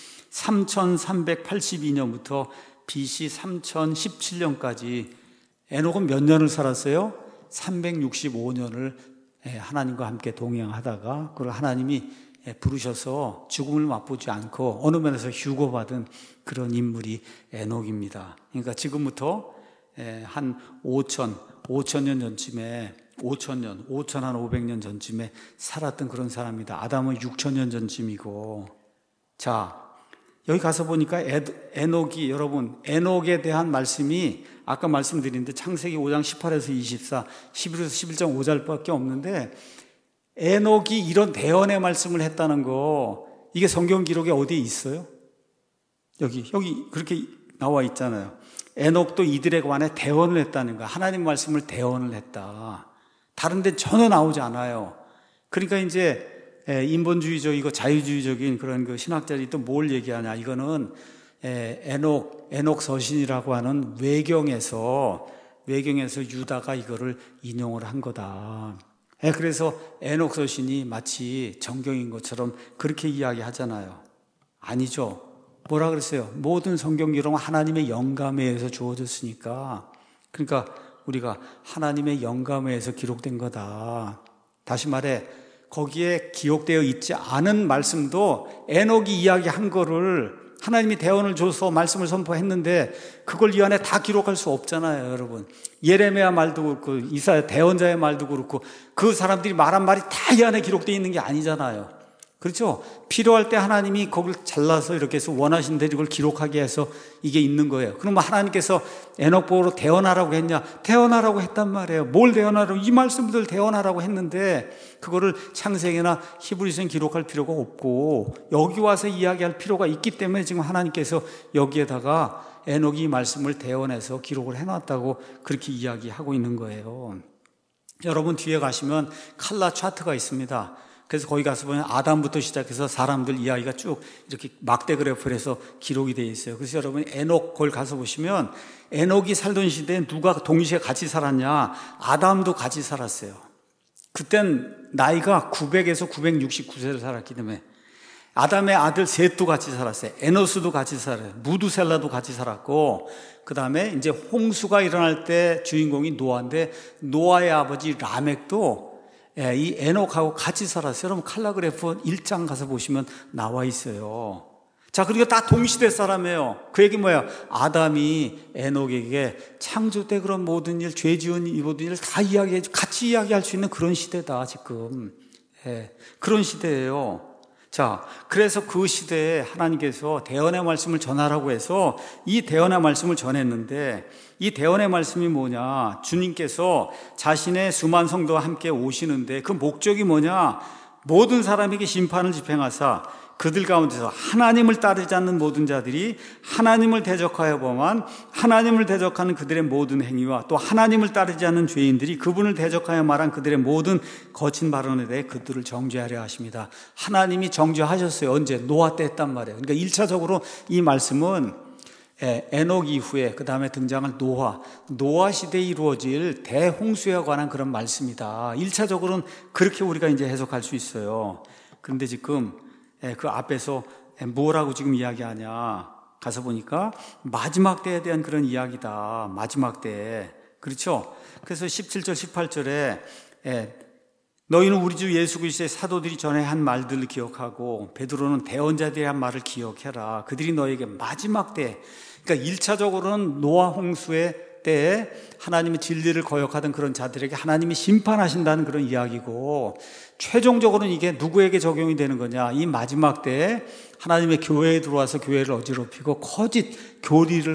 3382년부터 BC 3017년까지 에녹은 몇 년을 살았어요? 365년을 하나님과 함께 동행하다가 그걸 하나님이 부르셔서 죽음을 맛보지 않고 어느 면에서 휴거받은 그런 인물이 에녹입니다. 그러니까 지금부터 한 5,000년 전쯤에 5,500년 전쯤에 살았던 그런 사람입니다. 아담은 6,000년 전쯤이고. 자, 여기 가서 보니까 에녹이, 여러분, 에녹에 대한 말씀이 아까 말씀드린데 창세기 5장 18에서 24, 11에서 11장 5절밖에 없는데 에녹이 이런 대언의 말씀을 했다는 거, 이게 성경 기록에 어디에 있어요? 여기 그렇게 나와 있잖아요. 에녹도 이들에 관해 대언을 했다는 거야. 하나님 말씀을 대언을 했다. 다른 데 전혀 나오지 않아요. 그러니까 이제 인본주의적이고 자유주의적인 그런 그 신학자들이 또 뭘 얘기하냐. 이거는 에녹 서신이라고 하는 외경에서 유다가 이거를 인용을 한 거다. 그래서 에녹 서신이 마치 정경인 것처럼 그렇게 이야기하잖아요. 아니죠. 뭐라 그랬어요? 모든 성경 기록은 하나님의 영감에 의해서 주어졌으니까, 그러니까 우리가 하나님의 영감에 의해서 기록된 거다. 다시 말해, 거기에 기록되어 있지 않은 말씀도 에녹이 이야기한 거를 하나님이 대언을 줘서 말씀을 선포했는데 그걸 이 안에 다 기록할 수 없잖아요, 여러분. 예레미야 말도 그렇고 이사야 대언자의 말도 그렇고 그 사람들이 말한 말이 다 이 안에 기록되어 있는 게 아니잖아요. 그렇죠? 필요할 때 하나님이 거기를 잘라서 이렇게 해서 원하신 대로 이걸 기록하게 해서 이게 있는 거예요. 그러면 하나님께서 에녹 보고 대언하라고 했냐? 대언하라고 했단 말이에요. 뭘 대언하라고? 이 말씀들 대언하라고 했는데 그거를 창세기나 히브리서에 기록할 필요가 없고 여기 와서 이야기할 필요가 있기 때문에 지금 하나님께서 여기에다가 에녹이 이 말씀을 대언해서 기록을 해놨다고 그렇게 이야기하고 있는 거예요. 여러분 뒤에 가시면 칼라 차트가 있습니다. 그래서 거기 가서 보면 아담부터 시작해서 사람들 이야기가 쭉 이렇게 막대 그래프로 해서 기록이 되어 있어요. 그래서 여러분 에녹 거기 가서 보시면 에녹이 살던 시대에 누가 동시에 같이 살았냐? 아담도 같이 살았어요. 그땐 나이가 900에서 969세를 살았기 때문에 아담의 아들 셋도 같이 살았어요. 에노스도 같이 살아요. 무두셀라도 같이 살았고 그 다음에 이제 홍수가 일어날 때 주인공이 노아인데 노아의 아버지 라멕도 이 에녹하고 같이 살았어요. 여러분 칼라그래프 1장 가서 보시면 나와 있어요. 자, 그리고 다 동시대 사람이에요. 그 얘기 뭐야? 아담이 에녹에게 창조 때 그런 모든 일, 죄 지은 이 모든 일을 다 같이 이야기할 수 있는 그런 시대다 지금. 그런 시대예요. 자, 그래서 그 시대에 하나님께서 대언의 말씀을 전하라고 해서 이 대언의 말씀을 전했는데 이 대언의 말씀이 뭐냐? 주님께서 자신의 수만 성도와 함께 오시는데 그 목적이 뭐냐? 모든 사람에게 심판을 집행하사 그들 가운데서 하나님을 따르지 않는 모든 자들이 하나님을 대적하여 범한 하나님을 대적하는 그들의 모든 행위와 또 하나님을 따르지 않는 죄인들이 그분을 대적하여 말한 그들의 모든 거친 발언에 대해 그들을 정죄하려 하십니다. 하나님이 정죄하셨어요. 언제? 노아 때 했단 말이에요. 그러니까 1차적으로 이 말씀은 에녹 이후에 그 다음에 등장할 노아 시대에 이루어질 대홍수에 관한 그런 말씀이다. 1차적으로는 그렇게 우리가 이제 해석할 수 있어요. 그런데 지금 그 앞에서 뭐라고 지금 이야기하냐 가서 보니까 마지막 때에 대한 그런 이야기다. 마지막 때. 그렇죠? 그래서 17절 18절에 너희는 우리 주 예수 그리스도의 사도들이 전에 한 말들을 기억하고 베드로는 대언자들이 한 말을 기억해라. 그들이 너에게 마지막 때, 그러니까 1차적으로는 노아 홍수의 때에 하나님의 진리를 거역하던 그런 자들에게 하나님이 심판하신다는 그런 이야기고, 최종적으로는 이게 누구에게 적용이 되는 거냐? 이 마지막 때에 하나님의 교회에 들어와서 교회를 어지럽히고 거짓 교리를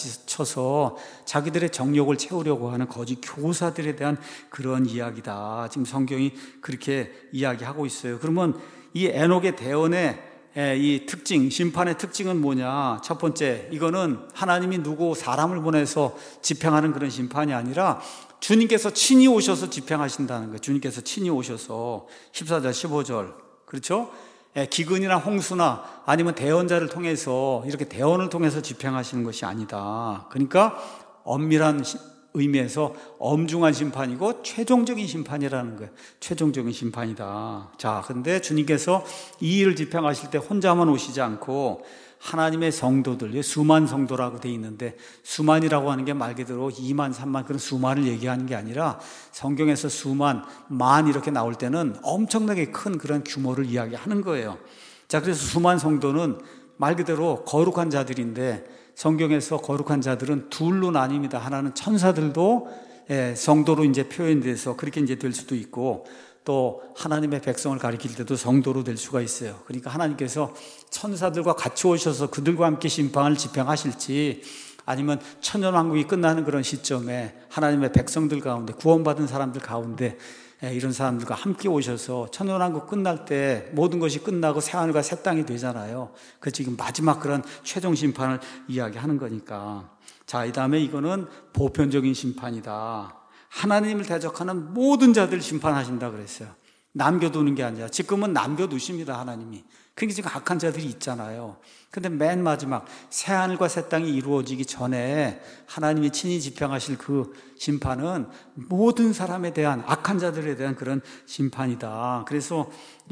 가르쳐서 자기들의 정욕을 채우려고 하는 거짓 교사들에 대한 그런 이야기다. 지금 성경이 그렇게 이야기하고 있어요. 그러면 이 에녹의 대언에 이 특징, 심판의 특징은 뭐냐? 첫 번째, 이거는 하나님이 누구 사람을 보내서 집행하는 그런 심판이 아니라 주님께서 친히 오셔서 집행하신다는 거예요. 주님께서 친히 오셔서 14절, 15절. 그렇죠? 기근이나 홍수나 아니면 대언자를 통해서 이렇게 대언을 통해서 집행하시는 것이 아니다. 그러니까 엄밀한 의미에서 엄중한 심판이고 최종적인 심판이라는 거예요. 최종적인 심판이다. 자, 근데 주님께서 이 일을 집행하실 때 혼자만 오시지 않고 하나님의 성도들, 수만 성도라고 돼 있는데 수만이라고 하는 게 말 그대로 2만, 3만 그런 수만을 얘기하는 게 아니라 성경에서 수만, 만 이렇게 나올 때는 엄청나게 큰 그런 규모를 이야기하는 거예요. 자, 그래서 수만 성도는 말 그대로 거룩한 자들인데 성경에서 거룩한 자들은 둘로 나뉩니다. 하나는 천사들도 성도로 이제 표현돼서 그렇게 이제 될 수도 있고 또 하나님의 백성을 가리킬 때도 성도로 될 수가 있어요. 그러니까 하나님께서 천사들과 같이 오셔서 그들과 함께 심판을 집행하실지 아니면 천년왕국이 끝나는 그런 시점에 하나님의 백성들 가운데 구원받은 사람들 가운데 이런 사람들과 함께 오셔서 천년왕국 끝날 때 모든 것이 끝나고 새하늘과 새 땅이 되잖아요. 그 지금 마지막 그런 최종 심판을 이야기하는 거니까. 자, 이 다음에 이거는 보편적인 심판이다. 하나님을 대적하는 모든 자들 심판하신다 그랬어요. 남겨두는 게 아니라 지금은 남겨두십니다. 하나님이. 그러니까 지금 악한 자들이 있잖아요. 근데 맨 마지막 새하늘과 새 땅이 이루어지기 전에 하나님이 친히 집행하실 그 심판은 모든 사람에 대한 악한 자들에 대한 그런 심판이다. 그래서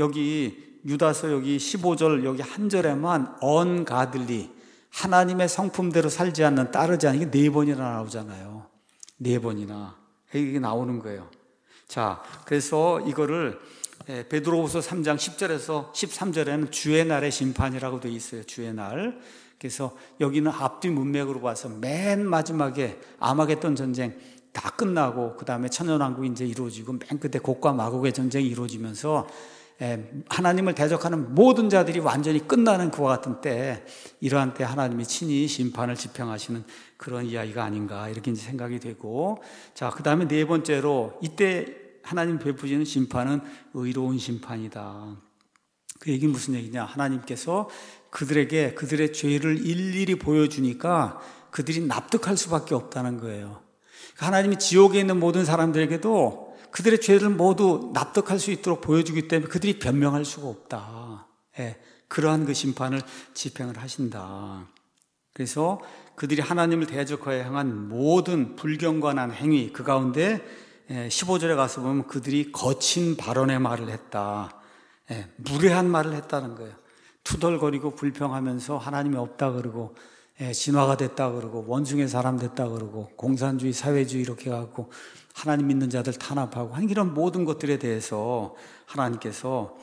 여기 유다서 여기 15절 여기 한 절에만 언가들리 하나님의 성품대로 살지 않는 따르지 않는 게 4번이나 나오잖아요. 4번이나 이게 나오는 거예요. 자, 그래서 이거를 베드로후서 3장 10절에서 13절에는 주의 날의 심판이라고 되어 있어요. 주의 날. 그래서 여기는 앞뒤 문맥으로 봐서 맨 마지막에 아마겟돈 전쟁 다 끝나고 그 다음에 천년왕국이 이제 이루어지고 맨 끝에 곡과 마곡의 전쟁이 이루어지면서 하나님을 대적하는 모든 자들이 완전히 끝나는 그와 같은 때 이러한 때 하나님이 친히 심판을 집행하시는 그런 이야기가 아닌가 이렇게 이제 생각이 되고 자, 그 다음에 4번째로 이때 하나님 베푸시는 심판은 의로운 심판이다. 그 얘기는 무슨 얘기냐? 하나님께서 그들에게 그들의 죄를 일일이 보여주니까 그들이 납득할 수밖에 없다는 거예요. 하나님이 지옥에 있는 모든 사람들에게도 그들의 죄를 모두 납득할 수 있도록 보여주기 때문에 그들이 변명할 수가 없다. 그러한 그 심판을 집행을 하신다. 그래서 그들이 하나님을 대적하여 향한 모든 불경건한 행위 그 가운데 15절에 가서 보면 그들이 거친 발언의 말을 했다. 무례한 말을 했다는 거예요. 투덜거리고 불평하면서 하나님이 없다 그러고 진화가 됐다 그러고 원숭이 사람 됐다 그러고 공산주의 사회주의 이렇게 해갖고 하나님 믿는 자들 탄압하고 하는 이런 모든 것들에 대해서 하나님께서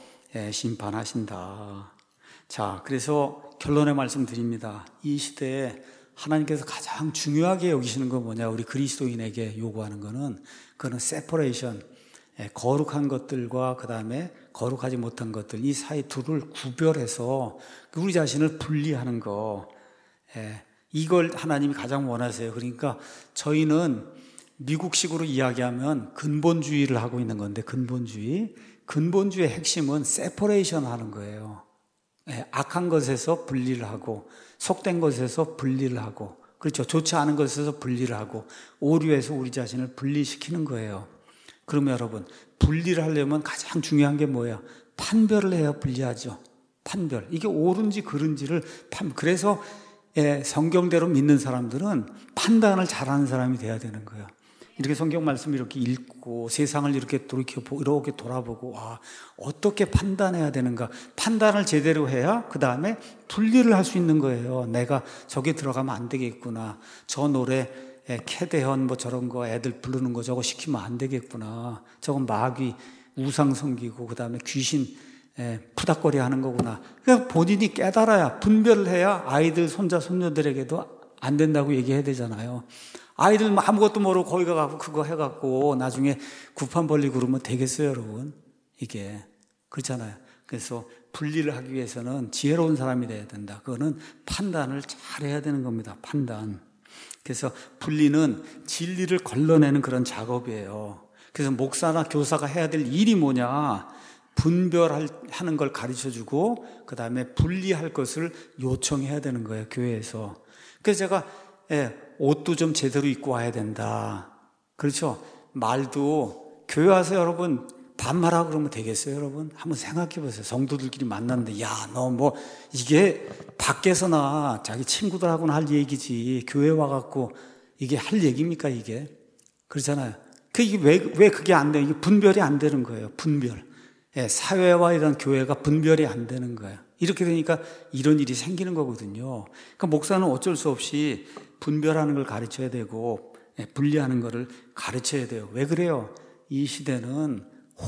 심판하신다. 자, 그래서 결론의 말씀 드립니다. 이 시대에 하나님께서 가장 중요하게 여기시는 건 뭐냐? 우리 그리스도인에게 요구하는 거는 그거는 세퍼레이션, 거룩한 것들과 그 다음에 거룩하지 못한 것들 이 사이 둘을 구별해서 우리 자신을 분리하는 거 이걸 하나님이 가장 원하세요. 그러니까 저희는 미국식으로 이야기하면 근본주의를 하고 있는 건데 근본주의의 핵심은 세퍼레이션 하는 거예요. 악한 것에서 분리를 하고 속된 것에서 분리를 하고 그렇죠. 좋지 않은 것에서 분리를 하고 오류에서 우리 자신을 분리시키는 거예요. 그러면 여러분 분리를 하려면 가장 중요한 게 뭐예요? 판별을 해야 분리하죠. 판별. 이게 옳은지 그른지를 그래서 성경대로 믿는 사람들은 판단을 잘하는 사람이 돼야 되는 거예요. 이렇게 성경 말씀 이렇게 읽고 세상을 이렇게 돌아보고 어떻게 판단해야 되는가 판단을 제대로 해야 그 다음에 분리를 할 수 있는 거예요. 내가 저기 들어가면 안 되겠구나. 저 노래 캐대현 뭐 저런 거 애들 부르는 거 저거 시키면 안 되겠구나. 저건 마귀 우상 섬기고 그 다음에 귀신 푸닥거리 하는 거구나. 그러니까 본인이 깨달아야 분별을 해야 아이들 손자 손녀들에게도 안 된다고 얘기해야 되잖아요. 아이들 아무것도 모르고 거기 가고 그거 해갖고 나중에 구판 벌리고 그러면 되겠어요, 여러분? 이게 그렇잖아요. 그래서 분리를 하기 위해서는 지혜로운 사람이 돼야 된다. 그거는 판단을 잘 해야 되는 겁니다. 판단. 그래서 분리는 진리를 걸러내는 그런 작업이에요. 그래서 목사나 교사가 해야 될 일이 뭐냐? 분별하는 걸 가르쳐주고 그 다음에 분리할 것을 요청해야 되는 거예요, 교회에서. 그래서 제가 옷도 좀 제대로 입고 와야 된다. 그렇죠? 말도 교회 와서 여러분 반말하고 그러면 되겠어요, 여러분? 한번 생각해 보세요. 성도들끼리 만났는데, 야, 너 뭐, 이게 밖에서나 자기 친구들하고는 할 얘기지, 교회 와갖고 이게 할 얘기입니까, 이게? 그렇잖아요. 이게 왜 그게 안 돼요? 이게 분별이 안 되는 거예요, 분별. 사회와 이런 교회가 분별이 안 되는 거예요. 이렇게 되니까 이런 일이 생기는 거거든요. 그러니까 목사는 어쩔 수 없이 분별하는 걸 가르쳐야 되고, 분리하는 거를 가르쳐야 돼요. 왜 그래요? 이 시대는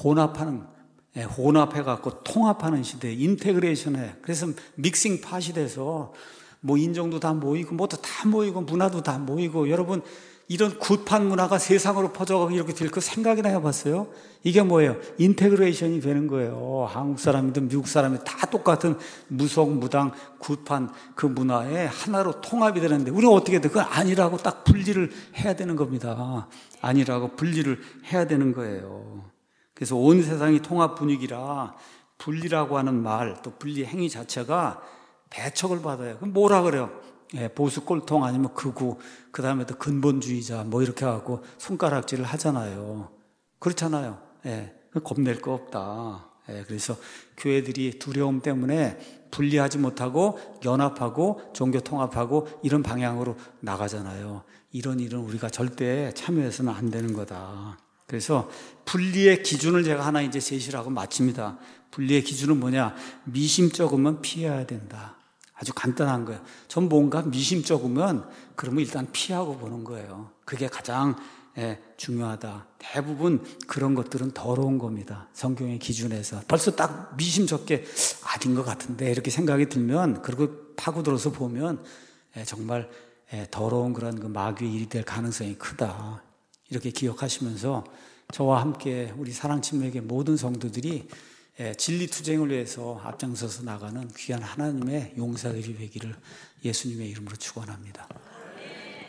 혼합해갖고 통합하는 시대, 인테그레이션해. 그래서 믹싱 팟이 돼서 뭐 인종도 다 모이고, 뭐도 다 모이고, 문화도 다 모이고, 여러분, 이런 굿판 문화가 세상으로 퍼져가고 이렇게 될 거 생각이나 해봤어요? 이게 뭐예요? 인테그레이션이 되는 거예요. 한국 사람이든 미국 사람이든 다 똑같은 무속, 무당, 굿판 그 문화에 하나로 통합이 되는데 우리가 어떻게 돼? 그건 아니라고 딱 분리를 해야 되는 겁니다. 아니라고 분리를 해야 되는 거예요. 그래서 온 세상이 통합 분위기라 분리라고 하는 말, 또 분리 행위 자체가 배척을 받아요. 그럼 뭐라 그래요? 보수 꼴통 아니면 극우, 그 다음에 또 근본주의자, 뭐 이렇게 하고 손가락질을 하잖아요. 그렇잖아요. 겁낼 거 없다. 그래서 교회들이 두려움 때문에 분리하지 못하고 연합하고 종교 통합하고 이런 방향으로 나가잖아요. 이런 일은 우리가 절대 참여해서는 안 되는 거다. 그래서 분리의 기준을 제가 하나 이제 제시를 하고 마칩니다. 분리의 기준은 뭐냐? 미심쩍으면 피해야 된다. 아주 간단한 거예요. 전 뭔가 미심쩍으면 그러면 일단 피하고 보는 거예요. 그게 가장 중요하다. 대부분 그런 것들은 더러운 겁니다. 성경의 기준에서. 벌써 딱 미심쩍게 아닌 것 같은데 이렇게 생각이 들면, 그리고 파고들어서 보면 정말 더러운 그런 그 마귀의 일이 될 가능성이 크다. 이렇게 기억하시면서 저와 함께 우리 사랑침례교회 모든 성도들이 진리투쟁을 위해서 앞장서서 나가는 귀한 하나님의 용사들이 되기를 예수님의 이름으로 축원합니다.